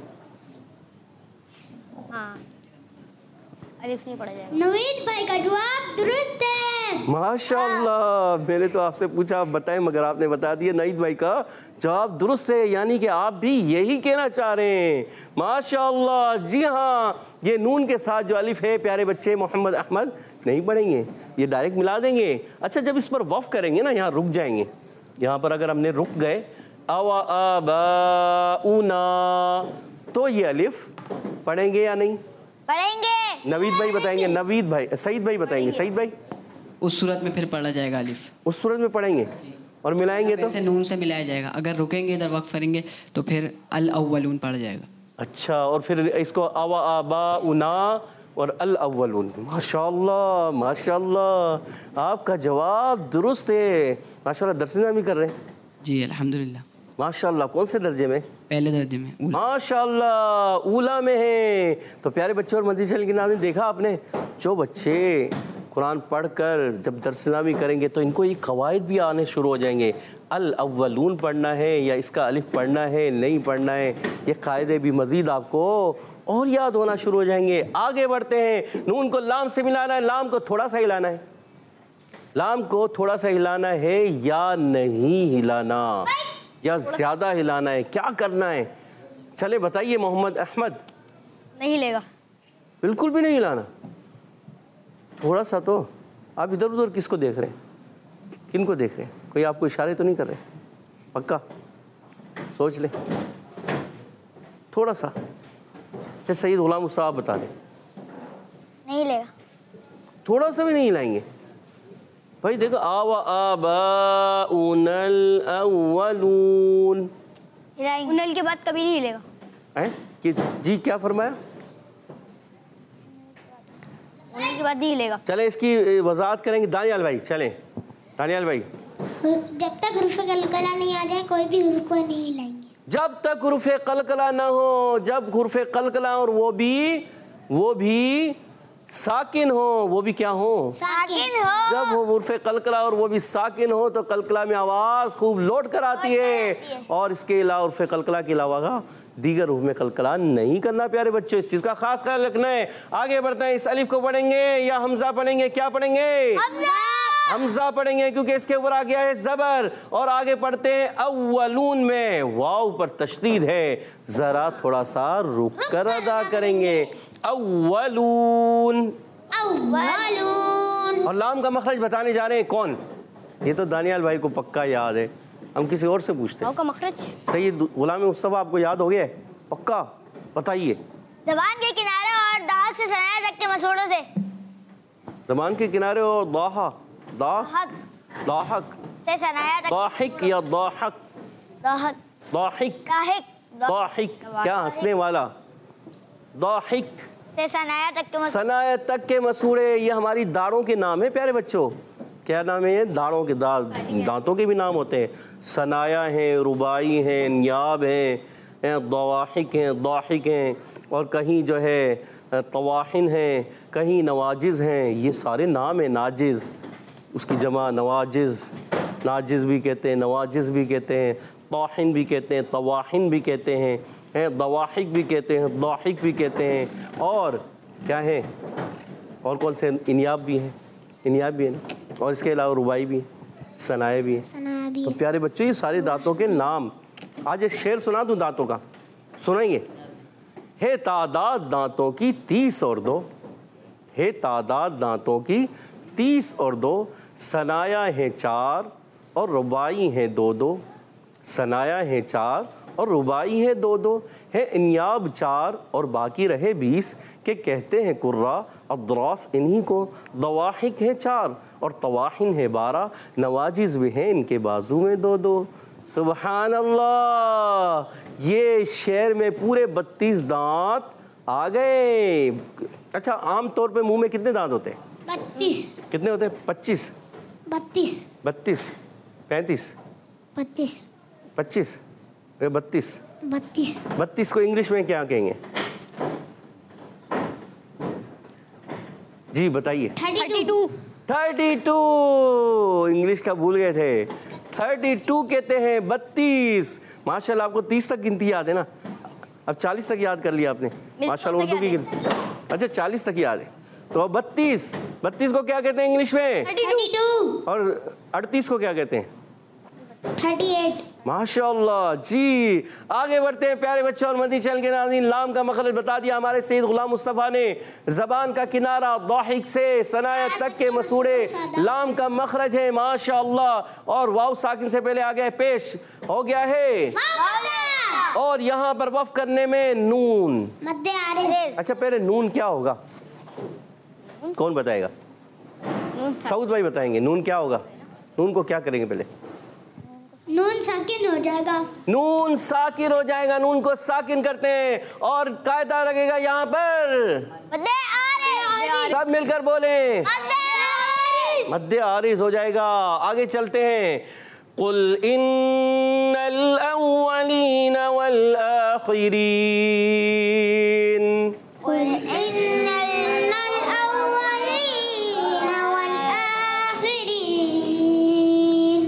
हाँ, अलिफ नहीं पढ़ा जाएगा। नवीद भाई का जवाब दुरुस्त है। माशाअल्लाह, मैंने तो आपसे पूछा आप बताएं, मगर आपने बता दिया नईद भाई का जवाब दुरुस्त है, यानी कि आप भी यही कहना चाह रहे हैं। माशाअल्लाह। जी हाँ, ये नून के साथ जो अलिफ है प्यारे बच्चे मोहम्मद अहमद नहीं पढ़ेंगे, ये डायरेक्ट मिला देंगे। अच्छा, जब इस पर वफ करेंगे ना, यहाँ रुक जाएंगे। यहाँ पर अगर हमने रुक गए अवा अबा उना, तो ये अलिफ पढ़ेंगे या नहीं? पढ़ेंगे। नवीद भाई बताएंगे। नवीद भाई, सईद भाई बताएंगे। सईद भाई उस सूरत में फिर पढ़ा जाएगा अलिफ। उस सूरत में पढ़ेंगे। और मिलाएंगे तो वैसे नून से मिलाया जाएगा, अगर रुकेंगे इधर वक्त करेंगे तो फिर अल अव्वलून पड़ जाएगा। अच्छा, और फिर इसको अवा आबा उना और अल अव्वलून। माशाल्लाह माशाल्लाह, आपका जवाब दुरुस्त है। माशाल्लाह, दरस भी कर रहे हैं? जी अल्हम्दुलिल्लाह। माशाल्लाह, कौन से दर्जे में? पहले दर्जे में। माशाल्लाह, ऊला में है। तो प्यारे बच्चों और मदनी चैनल के नाज़रीन, देखा आपने, जो बच्चे कुरान पढ़कर जब दरसनामी करेंगे तो इनको ये कवायद भी आने शुरू हो जाएंगे। अल अव्वलून पढ़ना है या इसका अलिफ पढ़ना है, नहीं पढ़ना है, ये कायदे भी मज़ीद आपको और याद होना शुरू हो जाएंगे। आगे बढ़ते हैं। नून को लाम से मिलाना है, लाम को थोड़ा सा हिलाना है, लाम को थोड़ा सा हिलाना है या नहीं हिलाना, या ज़्यादा हिलाना है, क्या करना है? चले बताइए मोहम्मद अहमद। नहीं हिलेगा, बिल्कुल भी नहीं हिलाना। थोड़ा सा तो। आप इधर उधर किसको देख रहे हैं? किन को देख रहे हैं? कोई आपको इशारे तो नहीं कर रहे? पक्का सोच ले थोड़ा सा। अच्छा सईद गुलाम मुस्तफा आप बता दें। नहीं हिलेगा, थोड़ा सा भी नहीं हिलाएंगे भाई। देखो, आवा आबा उनल अव्वलून, हिलाएंगे। उनल के बाद कभी नहीं हिलेगा। हैं कि जी क्या फरमाया? उनल के बाद नहीं हिलेगा। चले इसकी वजाहत करेंगे दानियाल भाई। चलें दानियाल भाई। जब तक हुरूफ कलकला नहीं आ जाए कोई भी हुरूफ को नहीं हिलाएंगे। जब तक हुरूफ कलकला ना हो, जब हुरूफ कलकला और वो भी वो भी साकिन हो, वो भी क्या हो? साकिन हो। जब वो हुरूफ कलकला और वो भी साकिन हो तो कलकला में आवाज़ खूब लौट कर आती है। और इसके अलावा हुरूफ कलकला के अलावा का दीगर हुरूफ में कलकला नहीं करना। प्यारे बच्चों, इस चीज़ का खास ख्याल रखना है। आगे बढ़ते हैं। इस अलिफ को पढ़ेंगे या हमजा पढ़ेंगे? क्या पढ़ेंगे? हमजा पढ़ेंगे, क्योंकि इसके ऊपर आ गया है ज़बर। और आगे पढ़ते हैं अव्वलून में वाव पर तशदीद है, ज़रा थोड़ा सा रुक कर अदा करेंगे। अव्वलून अव्वलून। और लाम का मखरज बताने जा रहे हैं कौन? ये तो दानियाल भाई को पक्का याद है, हम किसी और से पूछते हैं। का मखरज सईद गुलाम मुस्तफा आपको याद हो गया है? पक्का बताइए। ज़बान के किनारे और दाल से सनाया तक के मसूड़ों से। ज़बान के किनारे और दाहा दाहक दाहक से सनाया तक। दाहिक या दाहक? दाहक दाहिक दाहिक दाहिक, क्या हंसने वाला? दाहिक से सनाया तक के मसूड़े। सनाया तक के मसूड़े, ये हमारी दाढ़ों के नाम है प्यारे बच्चों। क्या नाम है ये? दाढ़ों के दा दांतों के भी नाम होते हैं। सनाया हैं, रुबाई हैं, नियाब हैं, दवाहिक हैं, दाहिक हैं, और कहीं जो है तवाहिन हैं, कहीं नवाजिज़ हैं। ये सारे नाम हैं। नाजिज़ उसकी जमा नवाजिज़, नाजिज़ भी कहते हैं, नवाजिज़ भी कहते हैं, ताहिन भी कहते हैं, तवाहिन भी कहते हैं, हैं दवाहिक भी कहते हैं, दाहिक भी कहते हैं, और क्या है, और कौन से? इनियाब भी हैं, इनियाब भी है ना, और इसके अलावा रुबाई भी, सनाए भी है। सनाया भी तो है। प्यारे बच्चों, ये सारे दांतों के नाम। आज एक शेर सुना दूं दांतों का, सुनाएंगे? है तादाद दांतों की तीस और दो, है तादाद दांतों की तीस और दो, सनाया है चार और रुबाई है दो दो, सनाया है चार और रुबाई है दो दो, है इनियाब चार और बाकी रहे बीस, के कहते हैं कुर्रा अदरास इन्हीं को, दवाहिक है चार और तवाहिन है बारह, नवाजिज़ भी हैं इनके बाजू में दो दो। सुबहान अल्लाह, ये शेर में पूरे बत्तीस दांत आ गए। अच्छा, आम तौर पे मुंह में कितने दांत होते हैं? बत्तीस। कितने होते हैं? पच्चीस, बत्तीस, बत्तीस, पैंतीस, बत्तीस, पच्चीस, बत्तीस। बत्तीस। बत्तीस को इंग्लिश में क्या कहेंगे? जी बताइए। Thirty two. Thirty two, English का भूल गए थे। थर्टी टू कहते हैं बत्तीस। माशाल्लाह, आपको तीस तक गिनती याद है ना? अब चालीस तक याद कर लिया आपने। माशाल्लाह, उर्दू की गिनती। अच्छा, चालीस तक याद है। तो अब बत्तीस, बत्तीस को क्या कहते हैं इंग्लिश में? Thirty two. और अड़तीस को क्या कहते हैं? Thirty eight. माशाल्लाह जी। आगे बढ़ते हैं प्यारे बच्चों और मदनी चैनल के नाज़रीन। लाम का मखरज बता दिया हमारे सईद गुलाम मुस्तफ़ा ने। ज़बान का किनारा दाहिक से सनाया तक के मसूड़े, लाम का मखरज है माशाल्लाह। और वाव साकिन से पहले आ गया पेश हो गया है, और यहाँ पर वफ करने में नून मद्दे आरिज़। अच्छा, पहले नून क्या होगा? कौन बताएगा? सऊद भाई बताएंगे। नून क्या होगा? नून को क्या करेंगे पहले? नून साकिन हो जाएगा। नून साकिन हो जाएगा, नून को साकिन करते हैं और कायदा लगेगा यहाँ पर। मद्दे आरिज़। सब मिलकर बोले मद्दे आरिज़ हो जाएगा। आगे चलते हैं। कुल इन्नल अव्वलीन वल आखिरीन। कुल इन्नल अव्वलीन वल आखिरीन।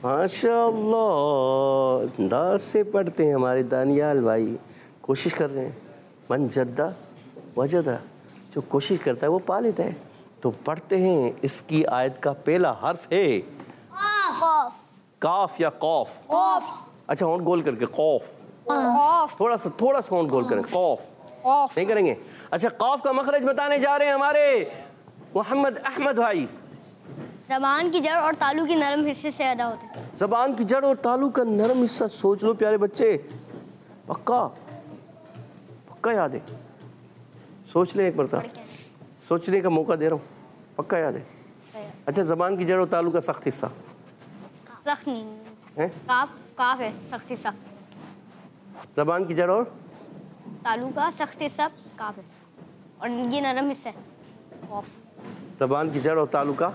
माशाअल्लाह, अंदाज से पढ़ते हैं हमारे दानियाल भाई, कोशिश कर रहे हैं। मन जद्दा वजदा, जो कोशिश करता है वो पा लेता है। तो पढ़ते हैं। इसकी आयत का पहला हर्फ है क़ाफ़। काफ या कौफ? क़ाफ़। अच्छा, होंठ गोल करके कौफ। थोड़ा सा थोड़ा सा होंठ गोल करें। कौफ नहीं करेंगे। अच्छा, कौफ का मखरज बताने जा रहे हैं हमारे मोहम्मद अहमद भाई। ज़बान की जड़ और तालू के नरम हिस्से से अदा होते हैं। ज़बान की जड़ और तालू का नरम हिस्सा, सोच लो प्यारे बच्चे, पक्का पक्का याद है? सोच लें एक मरतबा, सोचने का मौका दे रहा हूँ। पक्का याद है? अच्छा, ज़बान की जड़ और तालू का सख्त हिस्सा सख्त नहीं है? काफ काफ है सख्त हिस्सा। ज़बान की जड़ और तालू का सख्त हिस्सा काफ है और ये नरम हिस्सा है क़ाफ़। ज़बान की जड़ और तालू का।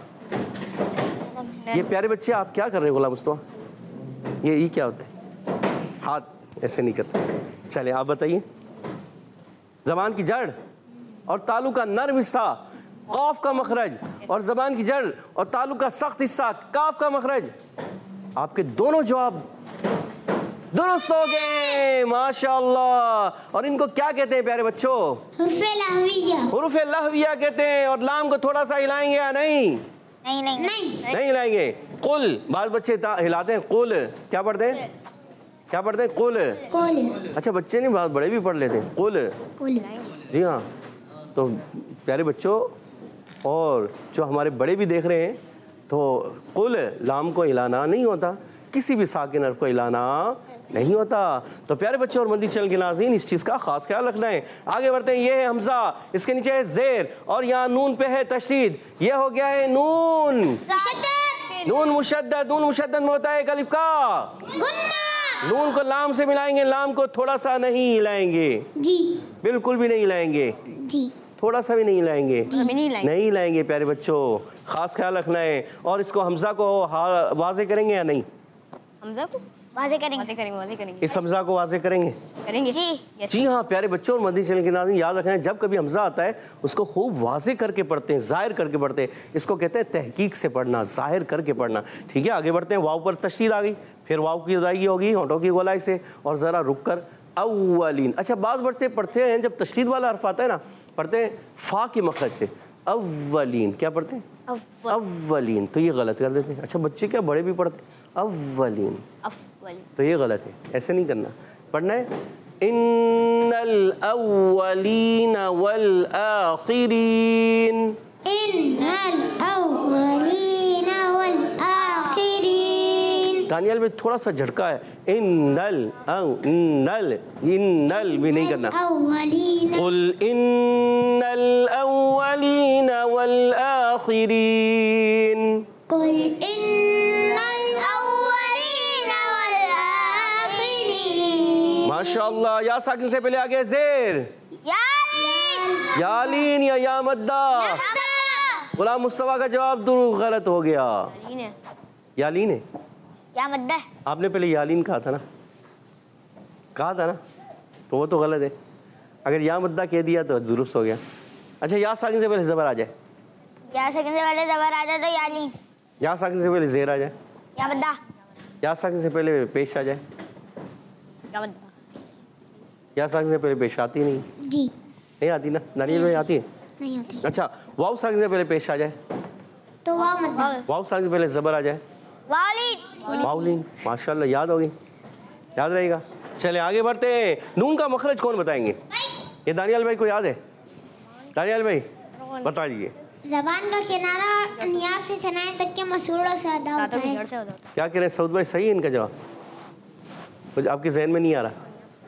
ये प्यारे बच्चे आप क्या कर रहे हैं गुलाम मुस्तफा? ये ये क्या होता है? हाथ ऐसे नहीं करते। चले आप बताइए। ज़बान की जड़ और तालू का नरम हिस्सा क़ाफ़ का मखरज और ज़बान की जड़ और तालू का सख्त हिस्सा काफ का मखरज। आपके दोनों जवाब दुरुस्त हो गए, माशाअल्लाह। और इनको क्या कहते हैं प्यारे बच्चों? हुर्फ़े लहविया। हुरूफ़े लहविया कहते हैं। और लाम को थोड़ा सा हिलाएंगे या नहीं? नहीं नहीं नहीं। नहीं हिलाएंगे। कुल, बाल बच्चे हिलाते हैं। कुल क्या पढ़ते हैं? क्या पढ़ते हैं? कुल। कुल। अच्छा, बच्चे नहीं, बहुत बड़े भी पढ़ लेते हैं। कुल। कुल। जी हाँ। तो प्यारे बच्चों, और जो हमारे बड़े भी देख रहे हैं, तो कुल लाम को हिलाना नहीं होता, किसी भी साकिन हर्फ को हिलाना नहीं होता। तो प्यारे बच्चों और मदनी चैनल के नाज़रीन, इस चीज़ का खास ख्याल रखना है। आगे बढ़ते हैं। ये है हमजा, इसके नीचे है ज़ेर और यहाँ नून पे है तशदीद। ये हो गया है नून। नून मुशद्दद, नून मुशद्दद में होता है अलिफ का गुन्ना। नून को लाम से मिलाएंगे, लाम को थोड़ा सा नहीं हिलाएंगे, जी। बिल्कुल भी नहीं हिलाएंगे, जी। थोड़ा सा भी नहीं हिलाएंगे, नहीं लाएंगे। नहीं हिलाएंगे प्यारे बच्चों, खास ख्याल रखना है। और इसको हमजा को वाज़े करेंगे या नहीं? हमजा को वाज़े करेंगे वाज़े करेंगे वाज़े करेंगे इस हमजा को वाज़े करेंगे करेंगे जी। जी हाँ प्यारे बच्चों और मदनी चैनल के नाज़रीन, याद रखना है, जब कभी हमजा आता है उसको खूब वाज़े करके पढ़ते हैं, ज़ाहिर करके पढ़ते हैं। इसको कहते हैं तहकीक से पढ़ना, ज़ाहिर करके पढ़ना। ठीक है, आगे बढ़ते हैं। वाव पर तशदीद आ गई, फिर वाव की अदायगी होगी होंठों की गोलाई से, और ज़रा रुक कर अव्वलीन। अच्छा, बाज़ बच्चे पढ़ते हैं जब तशदीद वाला हर्फ आता है ना, पढ़ते हैं फ़ा के मखरज से अव्वलीन। क्या पढ़ते हैं? अव्वलीन। तो ये गलत कर देते हैं। अच्छा, बच्चे क्या बड़े भी पढ़ते हैं अव्वलीन, तो ये गलत है, ऐसे नहीं करना। पढ़ना है इन्नल अव्वलीन वल आखिरीन। इन्नल अव्वलीन वल आखिरीन। दानियाल में थोड़ा सा झटका है। इन्नल अव इन्नल इन्नल भी नहीं करना। अव्वलीन। कुल इन्नल अव्वलीन वल आखिरीन। कुल इन्नल अव्वलीन वल आखिरीन। माशाअल्लाह। या साकिन से पहले आ गया ज़ेर, यालीन यालीन या या मद्दा। गुलाम मुस्तफा का जवाब दुर गलत हो गया। है यालीन है। या मद्दा है। आपने पहले यालीन कहा था ना, कहा था ना, तो वो तो गलत है। अगर या मद्दा कह दिया तो दुरुस्त हो गया। अच्छा, या साकिन से पहले ज़बर आ जाए, या सेकंड से पहले ज़बर आ जाए तो यालीन। या साकिन से पहले ज़ेर आ जाए, या मद्दा। या साकिन से पहले पेश आ जाए, या मद्दा। या साकिन से पहले पेश आती नहीं, जी। नहीं आती ना, नारियल में आती है। नहीं आती। अच्छा, वाव साकिन से पहले पेश आ जाए, तो वाव मद्दा। वाव साकिन से पहले ज़बर आ जाए, वालीन वावलीन। माशाल्लाह, याद होगी, याद रहेगा। चले आगे बढ़ते हैं। नून का मखरज कौन बताएंगे? ये दानियाल भाई को याद है? दानियाल भाई बता दीजिए। ज़बान का किनारा नियाब से सनाए तक के मसूड़ों से अदा होता है। क्या कह रहे हैं सऊद भाई? सही है इनका जवाब? कुछ आपके जहन में नहीं आ रहा?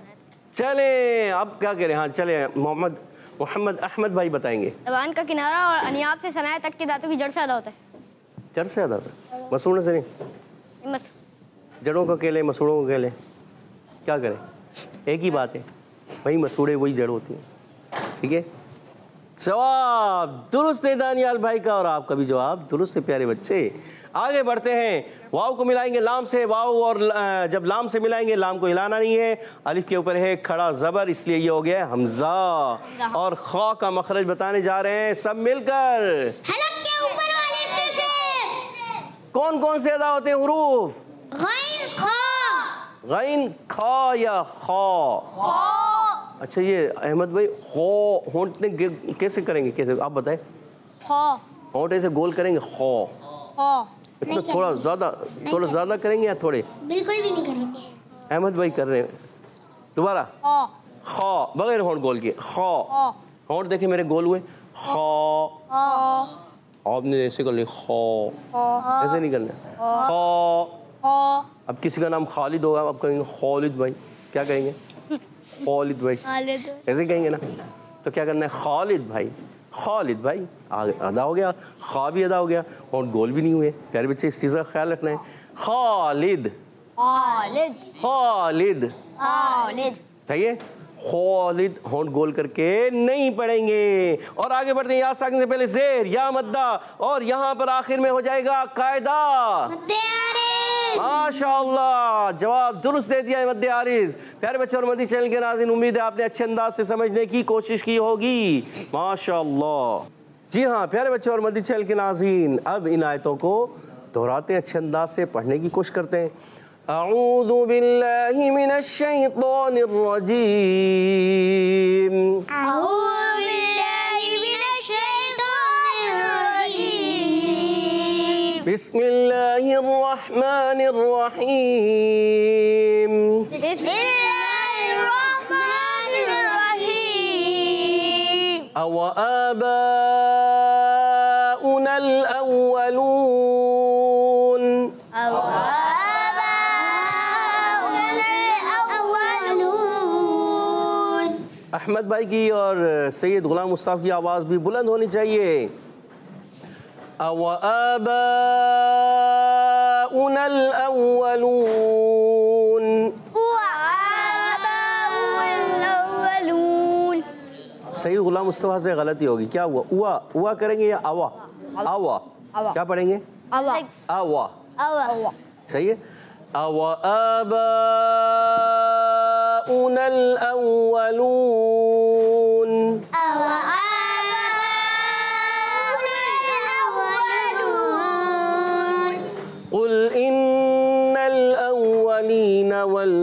चले अब क्या कह रहे हैं? हाँ चले, मोहम्मद मोहम्मद अहमद भाई बताएंगे। ज़बान का किनारा और अनियाब से सनाए तक के दांतों की जड़ से अदा होता है। जड़ से अदा होता है, मसूड़ से नहीं? बस जड़ों को केले, मसूड़ों को केले, क्या करें? एक ही बात है, वही मसूड़े वही जड़ होती हैं। ठीक है, जवाब दुरुस्त है दानियाल भाई का, और आपका भी जवाब दुरुस्त है प्यारे बच्चे। आगे बढ़ते हैं। वाव को मिलाएंगे लाम से, वाव और जब लाम से मिलाएंगे लाम को हिलाना नहीं है। अलिफ के ऊपर है खड़ा ज़बर, इसलिए ये हो गया है हमजा। और खा का मखरज बताने जा रहे हैं सब मिलकर। हलक के ऊपर वाले से से कौन कौन से अदा होते हैं हुरूफ? गैन खा, गैन खा या खा? अच्छा ये अहमद भाई खो होंठ ने गिर- कैसे करेंगे, कैसे आप बताएं? होंठ ऐसे गोल करेंगे खो, इतना थोड़ा ज्यादा, थोड़ा ज्यादा करेंगे या थोड़े? बिल्कुल भी नहीं करेंगे। अहमद भाई कर रहे हैं, दोबारा खो बगैर होंठ गोल किए, खो होंठ देखे मेरे गोल हुए, खो आपने ऐसे कर लिया, खो ऐसे नहीं करना, खो। अब किसी का नाम खालिद होगा, आप कहेंगे खालिद भाई, क्या कहेंगे? खालिद भाई ऐसे कहेंगे ना, तो क्या करना है? खालिद भाई, खालिद भाई अदा हो गया, खा भी अदा हो गया और गोल भी नहीं हुए। प्यारे बच्चे इस चीज़ का ख्याल रखना है। खालिद खालिद खालिद खालिद चाहिए, खालिद होंठ गोल करके नहीं पढ़ेंगे। और आगे बढ़ते हैं, या साकिन से पहले जेर या मद्दा, और यहाँ पर आखिर में हो जाएगा कायदा। माशाअल्लाह, जवाब दुरुस्त दे दिया है मद्दे आरिज़। प्यारे बच्चों और मदी चैनल के नाज़रीन, उम्मीद है आपने अच्छे अंदाज से समझने की कोशिश की होगी। माशाअल्लाह। जी हाँ प्यारे बच्चों और मदी चैनल के नाज़रीन, अब इन आयतों को दोहराते हैं, अच्छे अंदाज से पढ़ने की कोशिश करते हैं। अऊज़ु बिल्लाहि मिनश शैतानिर रजीम। अऊज़ु बिल्लाहि मिनश शैतानिर रजीम। बिस्मिल्लाहिर रहमानिर रहीम। बिस्मिल्लाहिर रहमानिर रहीम। अव आबाउनल अव्वलून। अहमद भाई की और सैयद गुलाम मुस्तफ़ा की आवाज़ भी बुलंद होनी चाहिए। अव आबाउनल अव्वलून। सैयद गुलाम मुस्तफ़ा से गलती होगी, क्या हुआ? उआ उआ करेंगे या अवा? अवा क्या पढ़ेंगे? अवा अवा अवा सही है। अव आबाउनल अव्वलून। कुल इन्नल अव्वलीन वल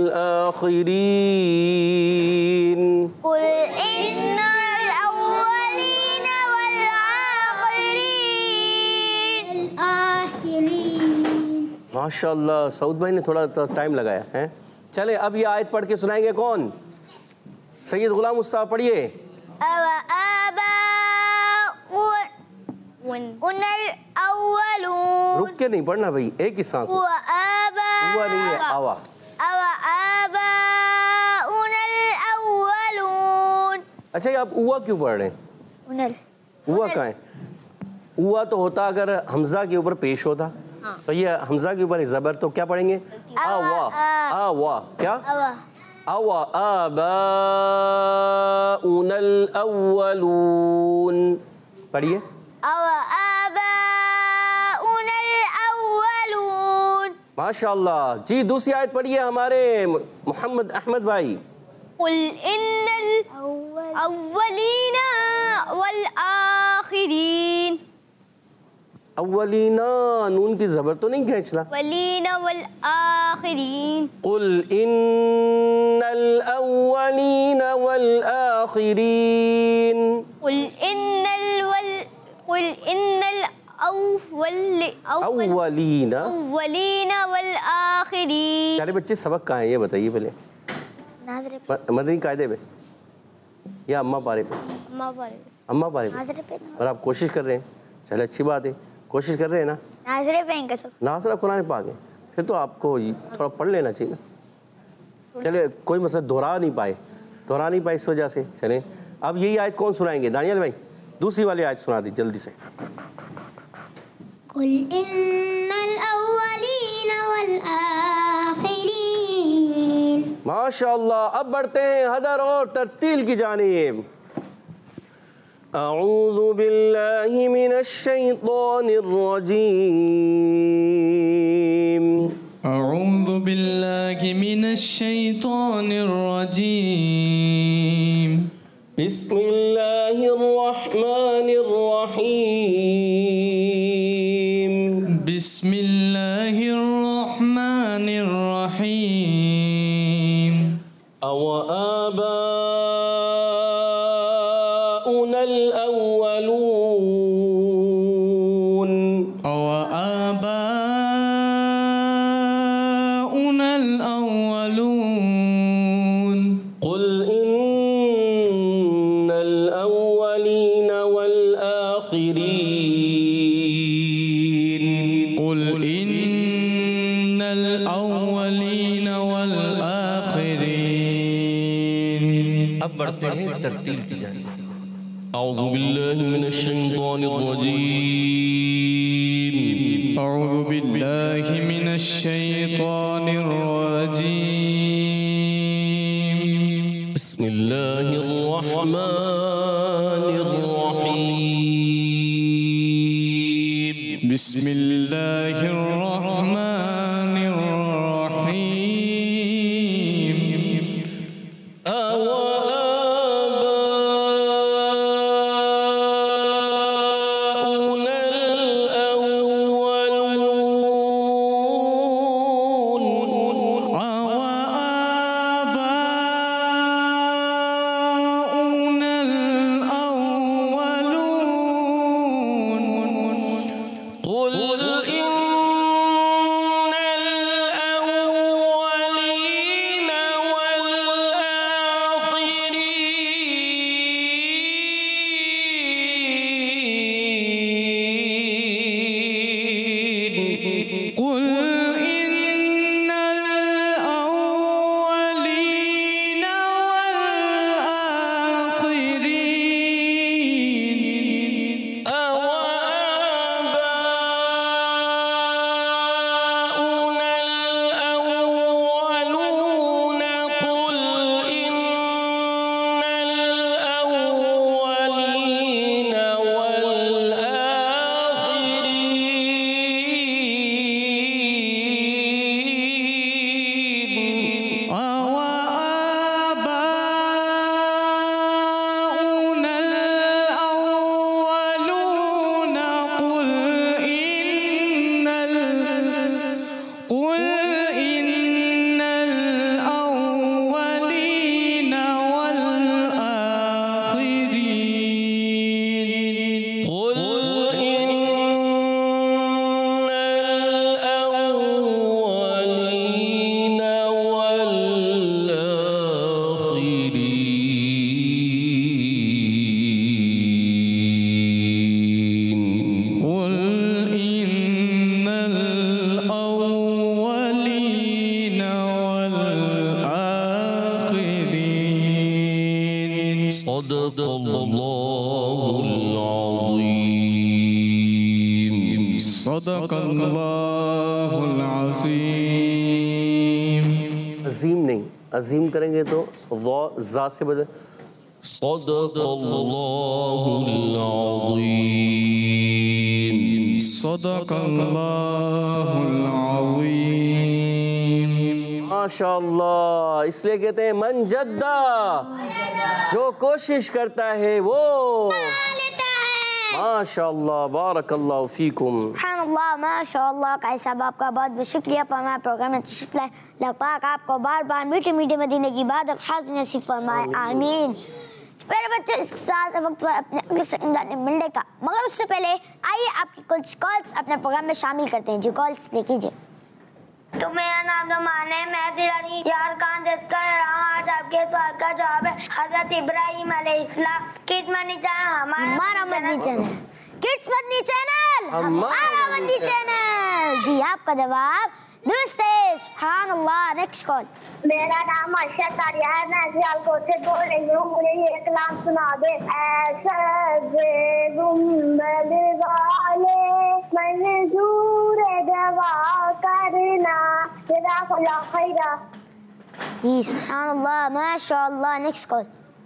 आखिरीन। कुल इन्नल अव्वलीन वल आखिरीन। माशाअल्लाह, सऊद भाई ने थोड़ा टाइम लगाया है। चले अब ये आयत पढ़ के सुनाएंगे कौन? सैयद गुलाम मुस्तफ़ा पढ़िए। रुक के नहीं पढ़ना भाई, एक ही सांस में। हुआ नहीं है, आवा। अच्छा ये आप उवा क्यों पढ़ रहे हैं? उवा कहाँ है? उवा तो होता अगर हमजा के ऊपर पेश होता, तो ये हमजा के ऊपर जबर, तो क्या पढ़ेंगे? आवा आवा क्या? अवा आबाउनल अव्वलून। पढ़िए। माशाअल्लाह। जी दूसरी आयत पढ़िए हमारे मोहम्मद अहमद भाई। कुल इन्नल अव्वलीना वल आखिरीन। अव्वलीना नून की जबर तो नहीं खींचना। वलीना वल आखिरीन। कुल इन्नल अव्वलीना वल आखिरीन। कुल इन्नल वल कुल इन्नल अव्वल अव्वलीना अव्वलीना वल आखिरीन। प्यारे बच्चे सबक कहाँ है ये बताइए पहले? मदनी कायदे पे या अम्मा पारे पे? अम्मा पारे पे। और आप कोशिश कर रहे हैं, चले अच्छी बात है, कोशिश कर रहे हैं ना। नाज़रे पे इनका सब नाज़रा कुरान पाक है, फिर तो आपको थोड़ा पढ़ लेना चाहिए ना। चले कोई मतलब दोहरा नहीं पाए, दोहरा नहीं पाए इस वजह से। चले अब यही आयत कौन सुनाएंगे? दानियल भाई दूसरी वाली आयत सुना दी जल्दी से। कुल इन्नल अव्वलीन वल माशाअल्लाह। अब बढ़ते हैं हदर और तरतील की जानिब। अऊज़ु बिल्लाहि मिनश शैतानिर रजीम। अऊज़ु बिल्लाहि मिनश शैतानिर रजीम। बिस्मिल्लाहिर रहमानिर रहीम। बिस्मिल्लाहिर रहमानिर रहीम। अव आबाउनल अव्वलून। अव आबाउनल अव्वलून। कुल इन्नल अव्वलीन वल आखिरीन। कुल इन्नल अव्वलीन वल आखिरीन। अब बढ़ते हैं तरतील की जानिब। अऊज़ु बिल्लाहि मिनश शैतानिर रजीम। अऊज़ु बिल्लाहि मिनश शैतानिर रजीम। बिस्मिल्लाहिर रहमानिर रहीम। बिस्मिल्लाहिर रहमानिर रहीम। अव आबाउनल अव्वलून। अव आबाउनल अव्वलून। कुल इन्नल अव्वलीन वल आखिरीन। कुल इन्नल अव्वलीन वल आखिरीन। अव आबाउनल अव्वलून। कुल इन्नल अव्वलीन वल आखिरीन। अव आबाउनल अव्वलून। कुल इन्नल कुल इन्नल अव्वलीन वल आखिरीन। कुल इन्नल अव्वलीन वल आखिरीन। قل إن الأولين والآخرين. صدق الله العظيم. صدق الله العظيم. अजीम नहीं, अजीम करेंगे तो वा जा से बदल। सदक़ल्लाहुल अज़ीम। صدق الله العظيم. माशाअल्लाह। इसलिए कहते हैं मन जद्दा, जो कोशिश करता है वो माशाअल्लाह। बारकल्लाहु फीकुम। सुब्हानअल्लाह, माशाअल्लाह। काई साहब आपका बहुत बहुत शुक्रिया पर हमारे प्रोग्राम में तशरीफ लाए। अल्लाह पाक आपको बार बार मीठे मीठे मदीने की इबादत हासिल नसीब फरमाए, आमीन। मेरे बच्चे इसके साथ वक्त अपने अगले सेकंड जाने मिलने का, मगर उससे पहले आइए आपकी कुछ कॉल्स अपने प्रोग्राम में शामिल करते हैं। जी कॉल्स प्ले कीजिए। तो मेरा नाम नुमान है, मैं दिलानी यार खान जिसका रहा हूँ। आज आपके सवाल का जवाब है हजरत इब्राहिम अलैहिस्सलाम। किड्स मदनी चैनल हमारा Madani channel, kids Madani channel हमारा मदनी चैनल। जी आपका जवाब दुरुस्त है, सुब्हानअल्लाह। Next call. मेरा नाम अर्शद तारिया है, मैं सियालकोट से बोल रही हूँ। मुझे ये कलाम सुना दे। ऐसा गुंबद वाले मंजूर दवा करना, जज़ाकल्लाह खैरा। जी सुभानअल्लाह, माशाअल्लाह। Next call.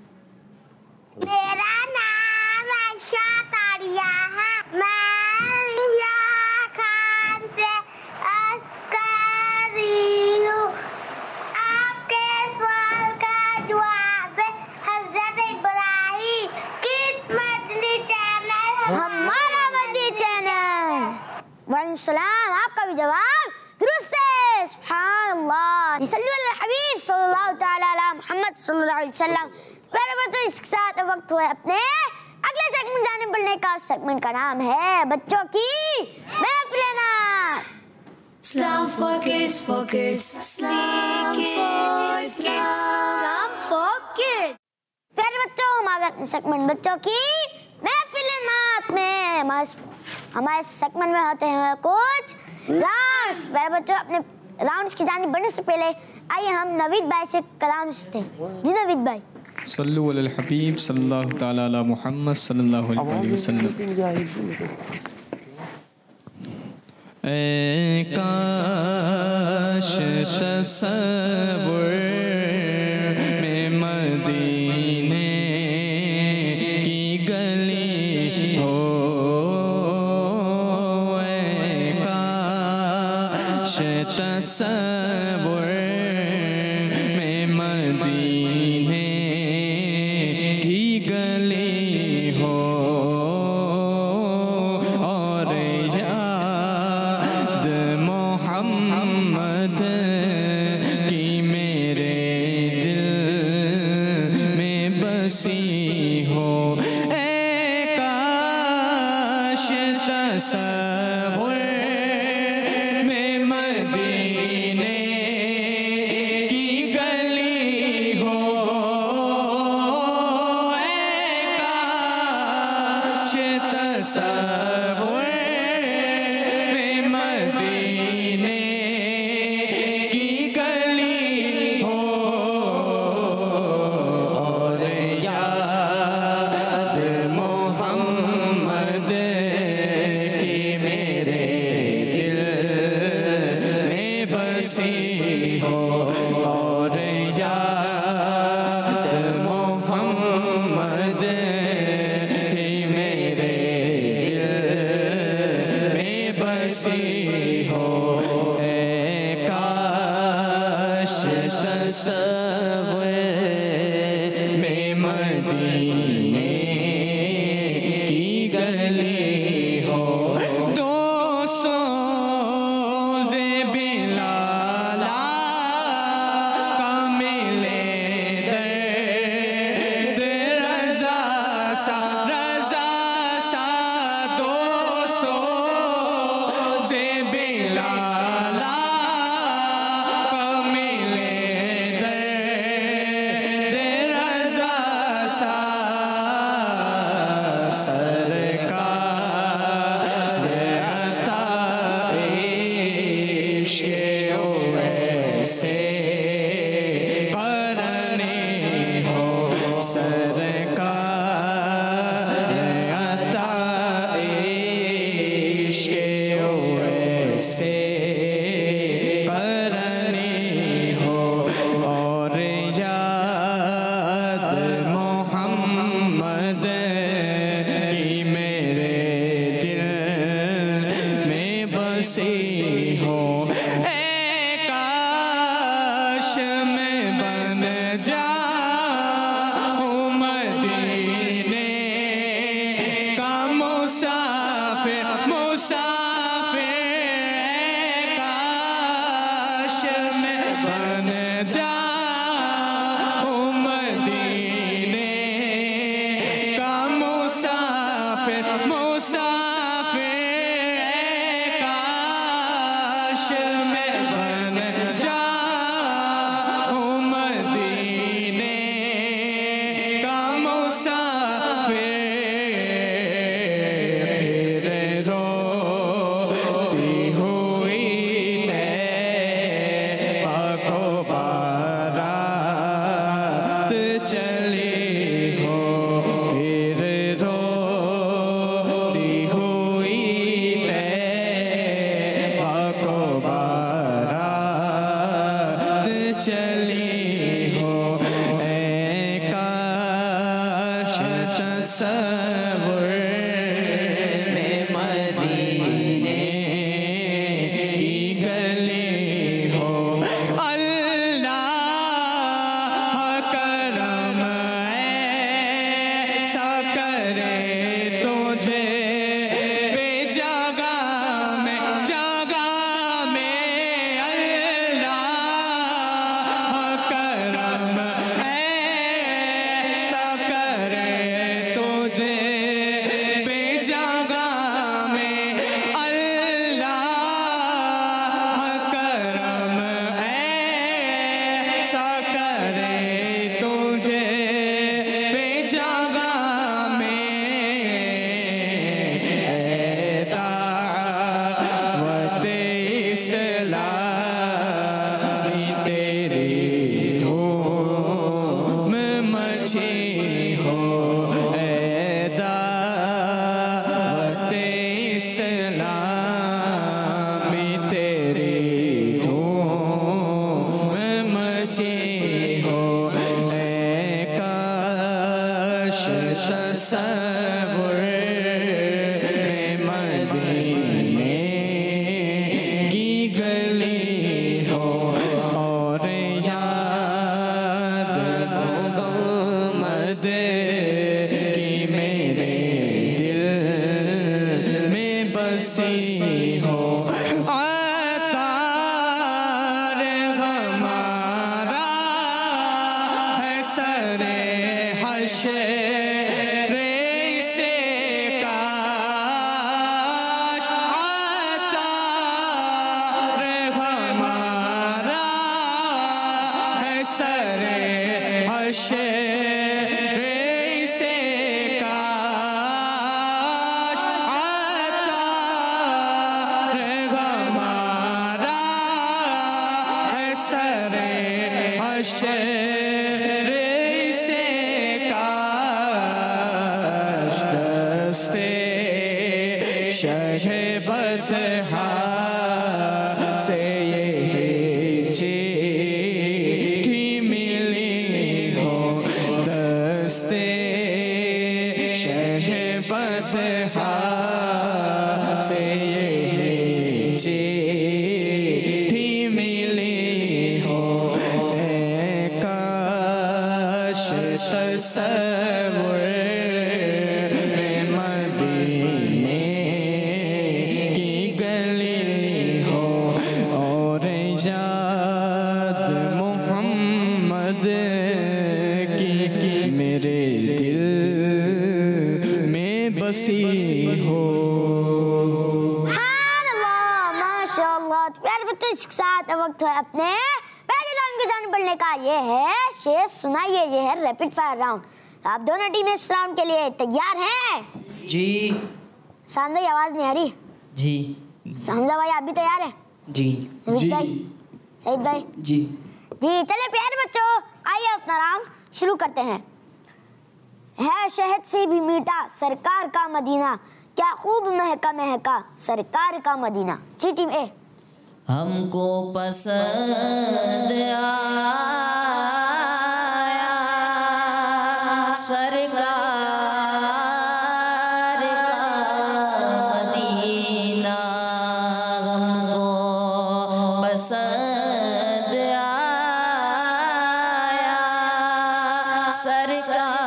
मेरा नाम आयशा तारिया है, मैं रिया खान से अर्ज कर रही हूँ। आपके सवाल का जवाब है हज़रत इब्राहिम किस मदनी चैनल? हमारा मदनी चैनल। वालेकुम सलाम, आपका भी जवाब दुरुस्त है, सुभानअल्लाह। सल्लल्लाहु अलैहि हबीब सल्लल्लाहु तआला अला मुहम्मद सल्लल्लाहु अलैहि वसल्लम। पहले बच्चों, इसके साथ वक्त हुआ अपने अगले सेगमेंट जाने पढ़ने का। सेगमेंट का नाम है बच्चों की महफिल नात। Islam for kids, for kids. Islam for kids. Islam for kids. प्यारे बच्चों, हम आ गए अपने सेगमेंट बच्चों की महफिल नात में। हमारे सेगमेंट में होते हैं कुछ राउंड्स। प्यारे बच्चों, अपने राउंड्स की जानी बढ़ने से पहले आइए हम नवीद भाई से कलाम सुनते हैं। जी नवीद भाई। सल्लु अलल हबीब सल्लल्लाहु ताला अला मुहम्मद सल्लल्लाहु अलैहि वसल्लम। ए काश तसव्वुर में मदीने की गली हो, ए काश तसव्वुर में मदीने की गली हो, और याद मोहम्मद की मेरे दिल में बसी हो। ए काश तसव्वुर में मदीने की गली हो, ए काश तसव्वुर में मदीने की गली हो, और याद मोहम्मद की मेरे दिल में बसी हो, और याद मोहम्मद की मेरे दिल में बसी हो। ए काश तसव्वुर में मदीने की गली हो। दो सोज़े बिलाला का मिले दर्द रज़ा सा, रज़ा सा। दो सोज़े बिलाला का मिले दर्द रज़ा सा। सरकार अता इश्क़ वैसे करने हो, सरकार अता इश्क़ वैसे करने हो, और याद मोहम्मद की मेरे दिल में बसी हो। ए काश मैं बन जाऊं मदीने का मुसाफिर, मुसाफिर। ए काश मैं बन जाऊं मदीने का मुसाफिर, मुसाफिर। ए काश मैं बन जाऊं मदीने का मुसाफिर। फिर रोती हुई तैबा को बारात चली हो, फिर रोती हुई तैबा को बारात हशर से काश आता हमारा सरे हशर से काश दस्ते शहबत से ये चिट्ठी मिली हो दस्ते शहबत से ये चिट्ठी मिली हो काश तसव्वुर बसी हो। माशाअल्लाह। तो प्यारे बच्चों, इसके साथ वक्त है अपने पहले राउंड की जान पढ़ने का। ये है शेर सुनाइए, ये है रैपिड फायर राउंड। आप दोनों टीमें इस राउंड के लिए तैयार हैं? जी। शान भाई आवाज नहीं आ रही। जी। हमजा भाई आप भी तैयार हैं? जी। नवीद भाई, सईद भाई? जी। जी चले प्यारे बच्चों, आइए अपना राउंड शुरू करते हैं। है शहद से भी मीठा सरकार का मदीना, क्या खूब महका महका सरकार का मदीना। जी टीम ए। हमको पसंद आया सरकार का मदीना, हमको पसंद आया सरकार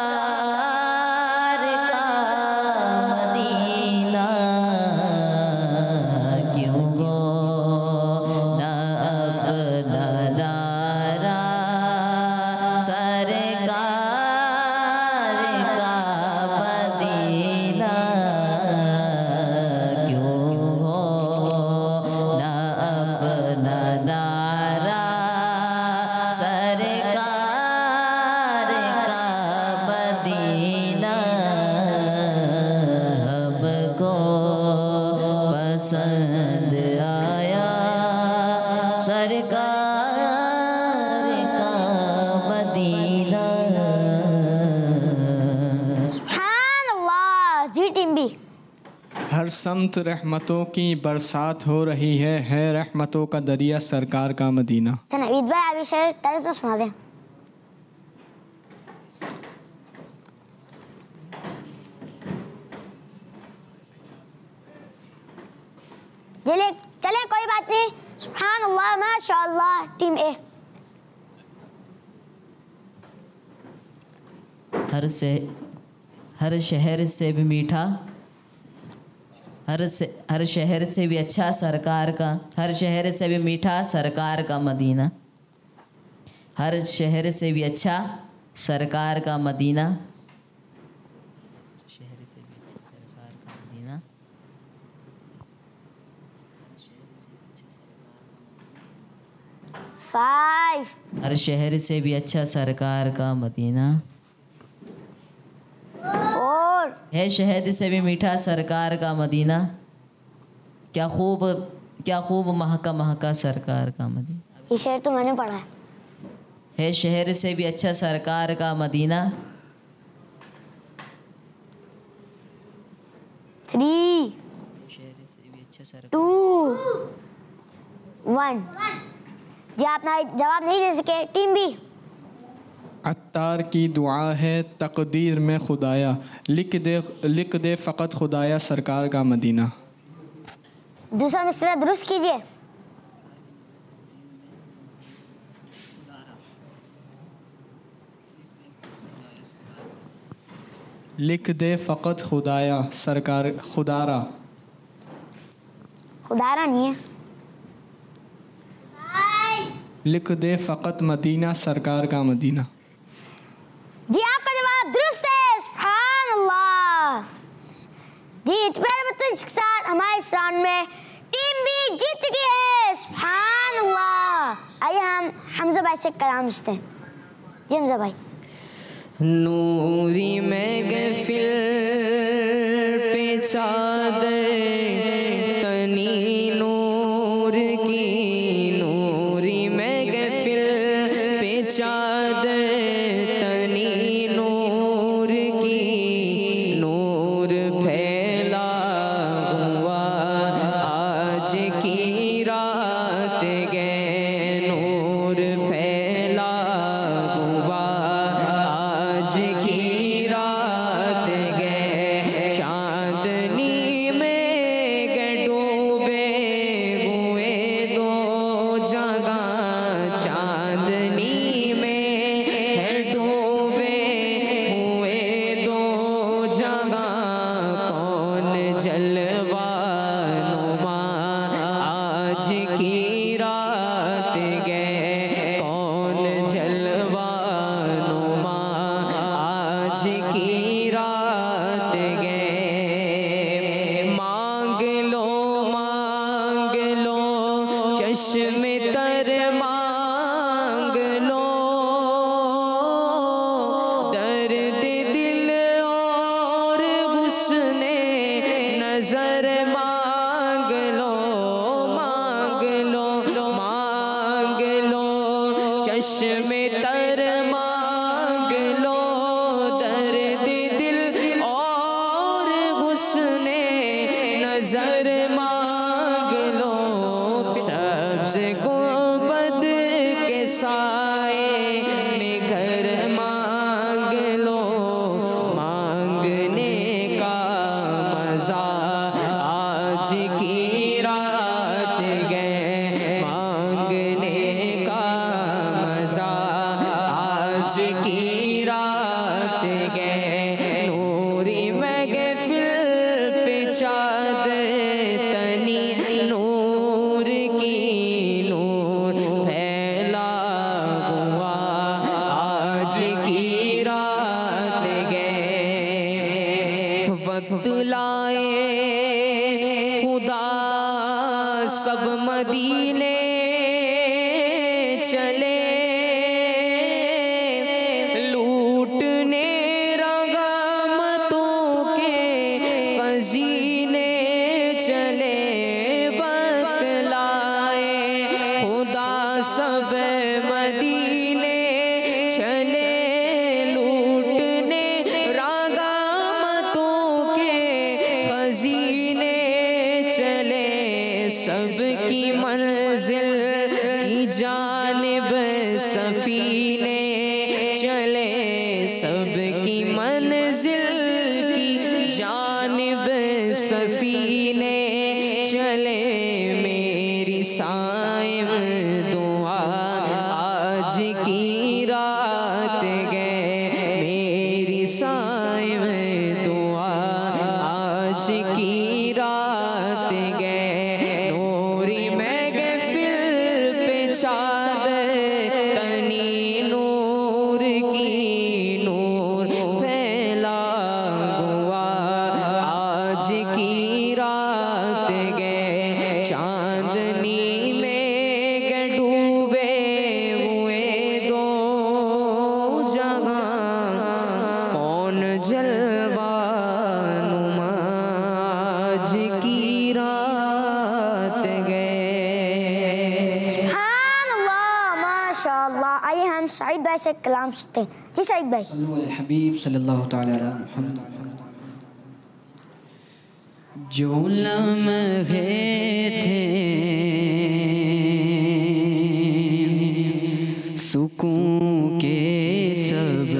पसंद आया सरकार का मदीना। सुभान अल्लाह। जी टीम बी। हर समत रहमतों की बरसात हो रही है है रहमतों का दरिया सरकार का मदीना। चलो नवीद भाई अभी शेर तर्ज में सुना दें। चले चले कोई बात नहीं। सुभान अल्लाह माशाअल्लाह। टीम ए। हर से हर शहर से भी मीठा, हर से हर शहर से भी अच्छा सरकार का, हर शहर से भी मीठा सरकार का मदीना, हर शहर से भी अच्छा सरकार का मदीना, शहर से भी अच्छा सरकार का मदीना, फाइव। हर शहर से भी अच्छा सरकार का मदीना, फोर। है शहद से भी मीठा सरकार का मदीना, क्या खूब क्या खूब महका महका सरकार का मदीना। ये शेर तो मैंने पढ़ा है। है शहर से भी अच्छा सरकार का मदीना, थ्री, शहर से भी अच्छा सरकार, टू, वन। जी आप ना जवाब नहीं दे सके। Team B. अत्तार की दुआ है तकदीर में खुदाया, लिख दे लिख दे फ़कत खुदाया सरकार का मदीना। दूसरा मिसरा दुरुस्त कीजिए। लिख दे फ़कत खुदाया सरकार खुदारा। खुदारा नहीं है। लिख दे फ़कत मदीना सरकार का मदीना। जी आपका जवाब दुरुस्त है। सुभान अल्लाह। जी तो प्यारे बच्चों, इसके साथ हमारे इस राउंड में टीम बी जीत चुकी है। सुभान अल्लाह। आइए हम हमजा भाई से कलाम सुनते हैं। जी हमजा भाई। नूरी महफिल पे चादर तनी नूर की, नूरी महफिल पे चादर तनी नूर की, नूर फैला हुआ आज की रात गए, नूर फैला हुआ आज की रात गए, चांदनी में गए डूबे हुए दो जगह, चांदनी में है डूबे हुए दो जगह, कौन जलवा नुमा आज की रात गए, कौन जलवा नुमा आज की रात गए। मांग लो मांग लो चश्मे तर मांग लो, दर्द दिल और गुस्ने नजर मांग लो, मांग लो मांग लो चश्मे तर मांग लो, दर्द दिल और गुस्ने नजर मांग लो, सब्ज़ गुंबद के साए में घर मांग लो, मांगने का मजा आज की रात गए, मांगने का मजा आज की रात गए, नूरी महफिल पे चादर तनी नूर की, नूर फैला हुआ आज की रात गए। वक्त लाए खुदा सब मदीने चले, लूटने रगमतों के खजीने चले, वक्त लाए खुदा सब मदीने चले, लूटने रागमतों के खजीने चले, सबकी मंजिल की जानिब सफीने चले, सबकी मंजिल की जानिब सफीने चले, मेरी साइम दुआ आज की रात गए, मेरी साइम दुआ आज की रात गए, नूरी महफिल पे चादर तनी नूर की, नूर फैला हुआ आज की रात गए, चांदनी में गए डूबे हुए दो जगह, कौन जलवा नुमा आज की रात गए। सुभानअल्लाह, माशाअल्लाह। आइए हम सईद भाई से कलाम सुनते हैं। जी सईद भाई। हबीब सल्लल्लाहु तआला अलैहि मुहम्मद। जो लम्हे थे सुकून के सब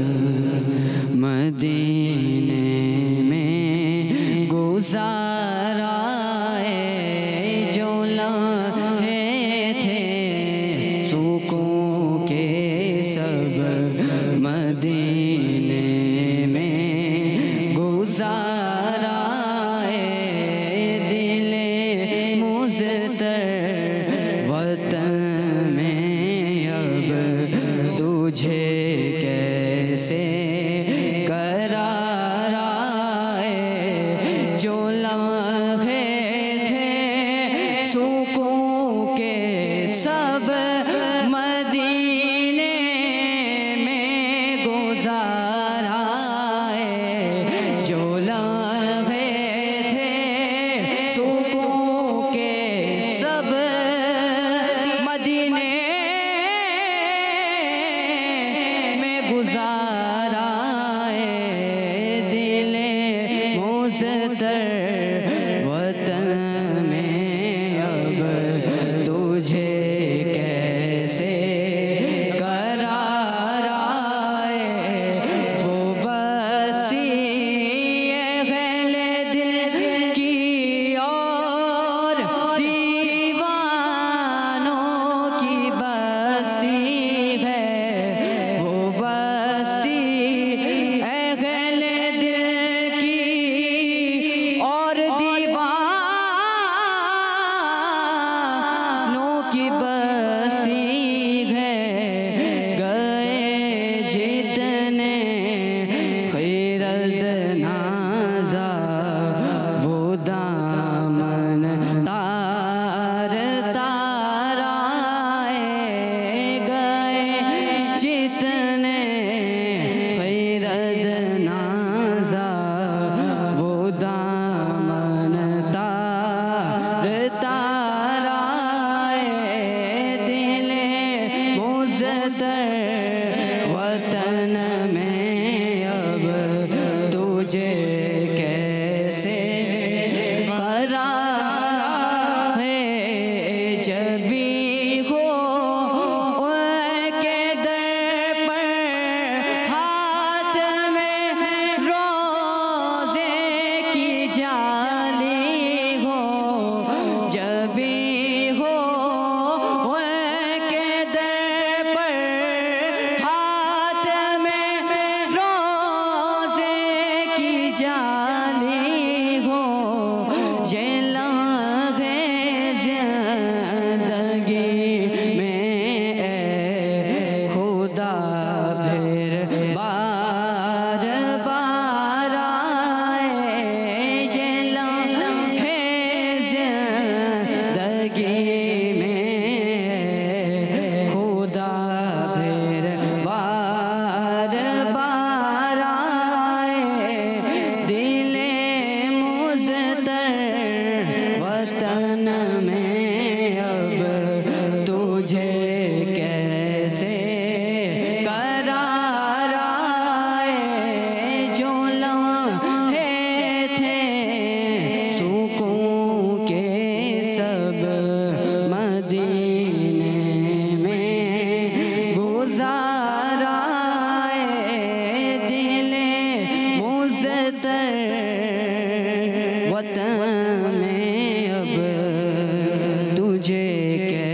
मदीने में गुजारा है, जो लम्हे थे सुकून के सब मदीने में गुजारा है, दिले मुज़तर वतन में अब तुझे कैसे करारा है, जो लम्हे थे सुकून के सब मदीने में गुजारा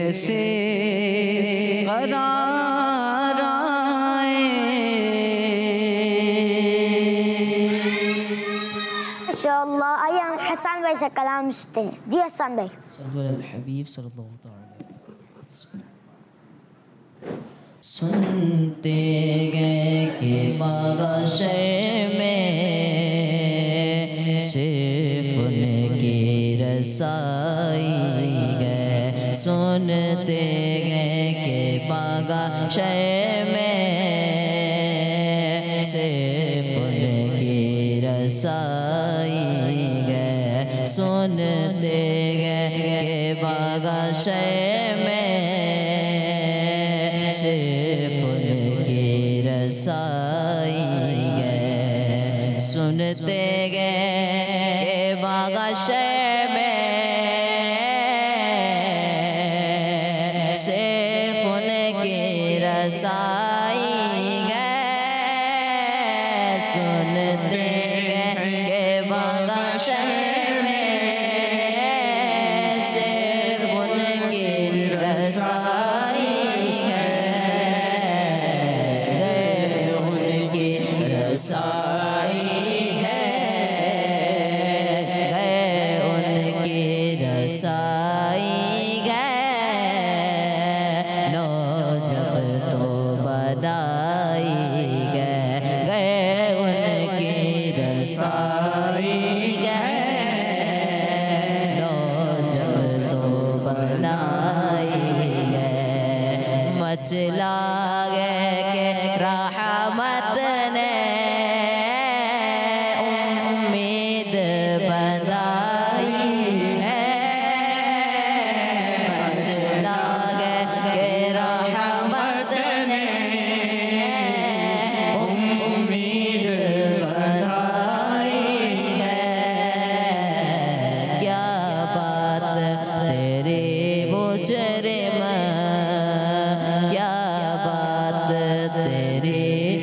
कैसे करार आए। माशाअल्लाह। आइए हम हसन भाई से कलाम सुनते हैं। जी हसन भाई। हबीब सल्लल्लाहु अलैहि वसल्लम। सुनते गए कि बागशे में सिर्फ उनकी रसाई गए। सुनते गए कि बागशे में सिर्फ उनकी रसाई गए। सुनते गए कि बागशे में सिर्फ उनकी रसाई गए। सुनते गए बागशे में सिर्फ उनकी रसाई गए। सुनते गए बागशे में सिर्फ उनकी रसाई रसाई गए। गए उनकी रसाई गए। नो जब तो बनाई गए। गए उनकी रसाई गए। नो जब तो बनाई गए। मचला गए के रहमत ने उम्मीद बंधाई है। मचला गए के रहमत ने उम्मीद बंधाई है। क्या बात तेरे मुजरिम, क्या बात तेरी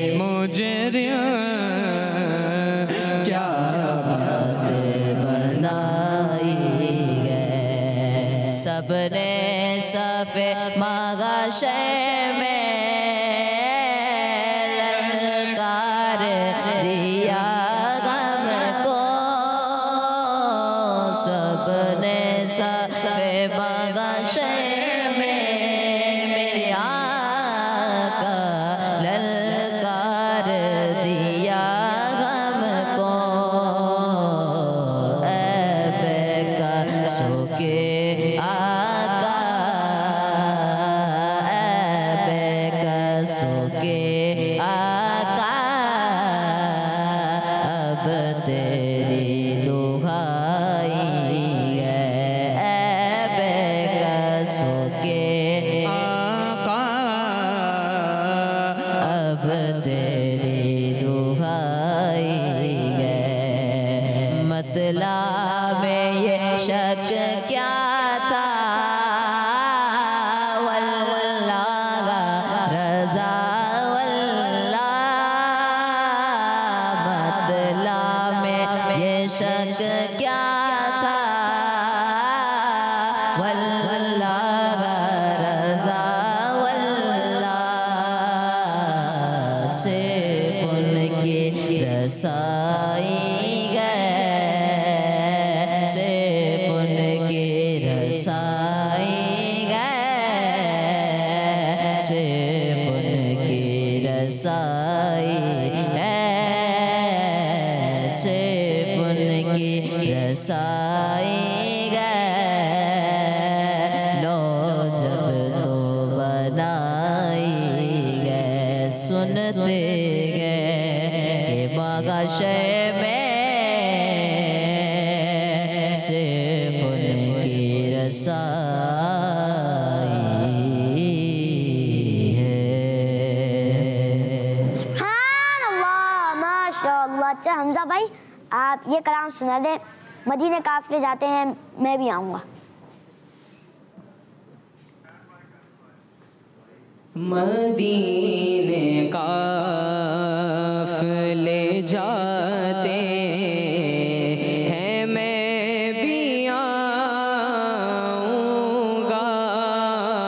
मुजरिम, क्या बात बनाई गए। सबने सफे मागशे में ललकार दिया गम को। सबने सफे मागशे में मेरे आका ललकार दिया गम को। ऐबे का सोके आका, ऐबे का सोके आका। अब तेरी दुहाई है। ऐबे का सोके अब तेरी दुहाई गए। मतलब में ये शक क्या था, वल्लाह रज़ा वल्लाह। मतलब में ये शक क्या था, वल्लाह रज़ा वल्लाह। सिर्फ उनकी रसाई गए। सिर्फ उनकी रसाई गए। सिर्फ उनकी रसाई गए। सिर्फ उनकी रसाई गए। लो जब तो बनाई गए। सुनते गए बागशे में सिर्फ उनकी रसाई है। सुभानअल्लाह, माशाअल्लाह। अच्छा हमजा भाई, आप ये कलाम सुना दें। मदीने काफिले जाते हैं, मैं भी आऊँगा। मदीने काफिले जाते हैं, मैं भी आऊँगा।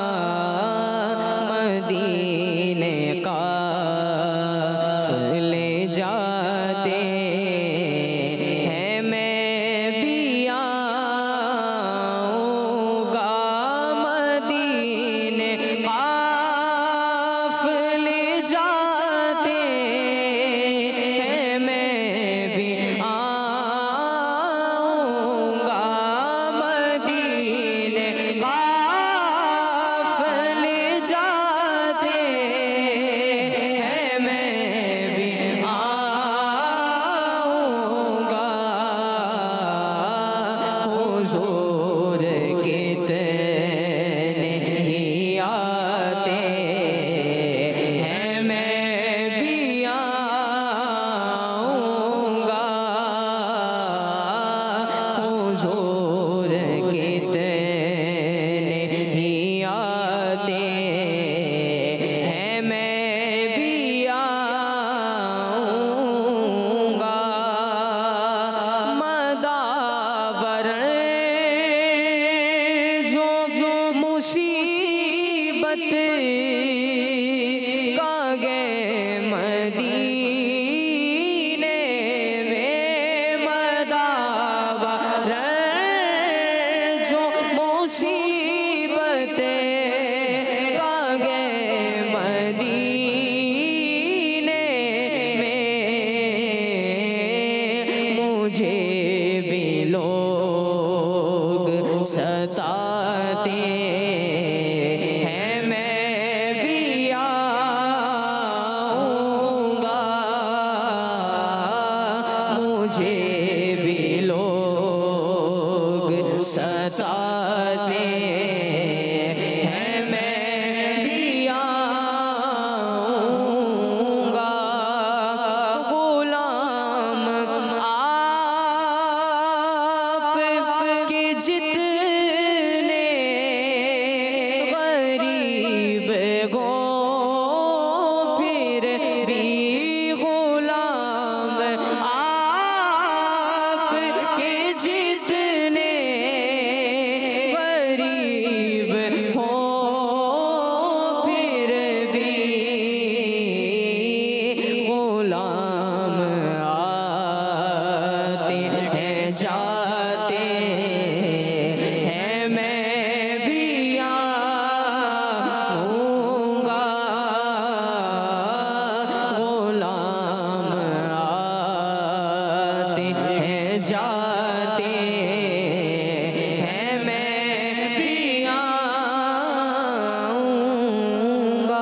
मुसीबत का गे मदीने में मदावर जो मुसीबत का गे मदीने में मुझे भी लोग सताते हैं, मैं भी आऊंगा, मुझे भी लोग सताते हैं, मैं भी आऊंगा। गुलाम आप के जितने गरीब गो फिर भी गुलाम आप के जितने गरीब हो फिर भी गुलाम आते हैं जाते हैं, मैं भी आऊंगा। गुलाम आते हैं जाते हैं, मैं भी आऊंगा।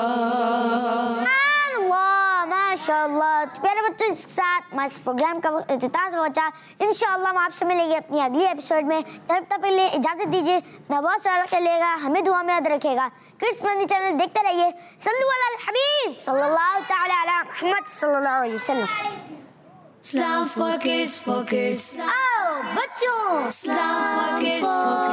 अल्लाह माशाअल्लाह। तो प्यारे बच्चों, इस साथ मैं इस प्रोग्राम का इख्तिताम पहुंचा। इंशाअल्लाह हम आपसे मिलेंगे अपनी अगली एपिसोड में। तब तक के लिए इजाज़त दीजिए। बहुत सारा खेलेगा, हमें दुआ में याद रखेगा। किड्स मंदी चैनल देखते रहिए। सल्लल्लाहु अलैहि हबीब सल्लल्लाहु तआला अला मुहम्मद सल्लल्लाहु अलैहि वसल्लम। Islam for kids, for kids. आओ बच्चों, Islam for kids, for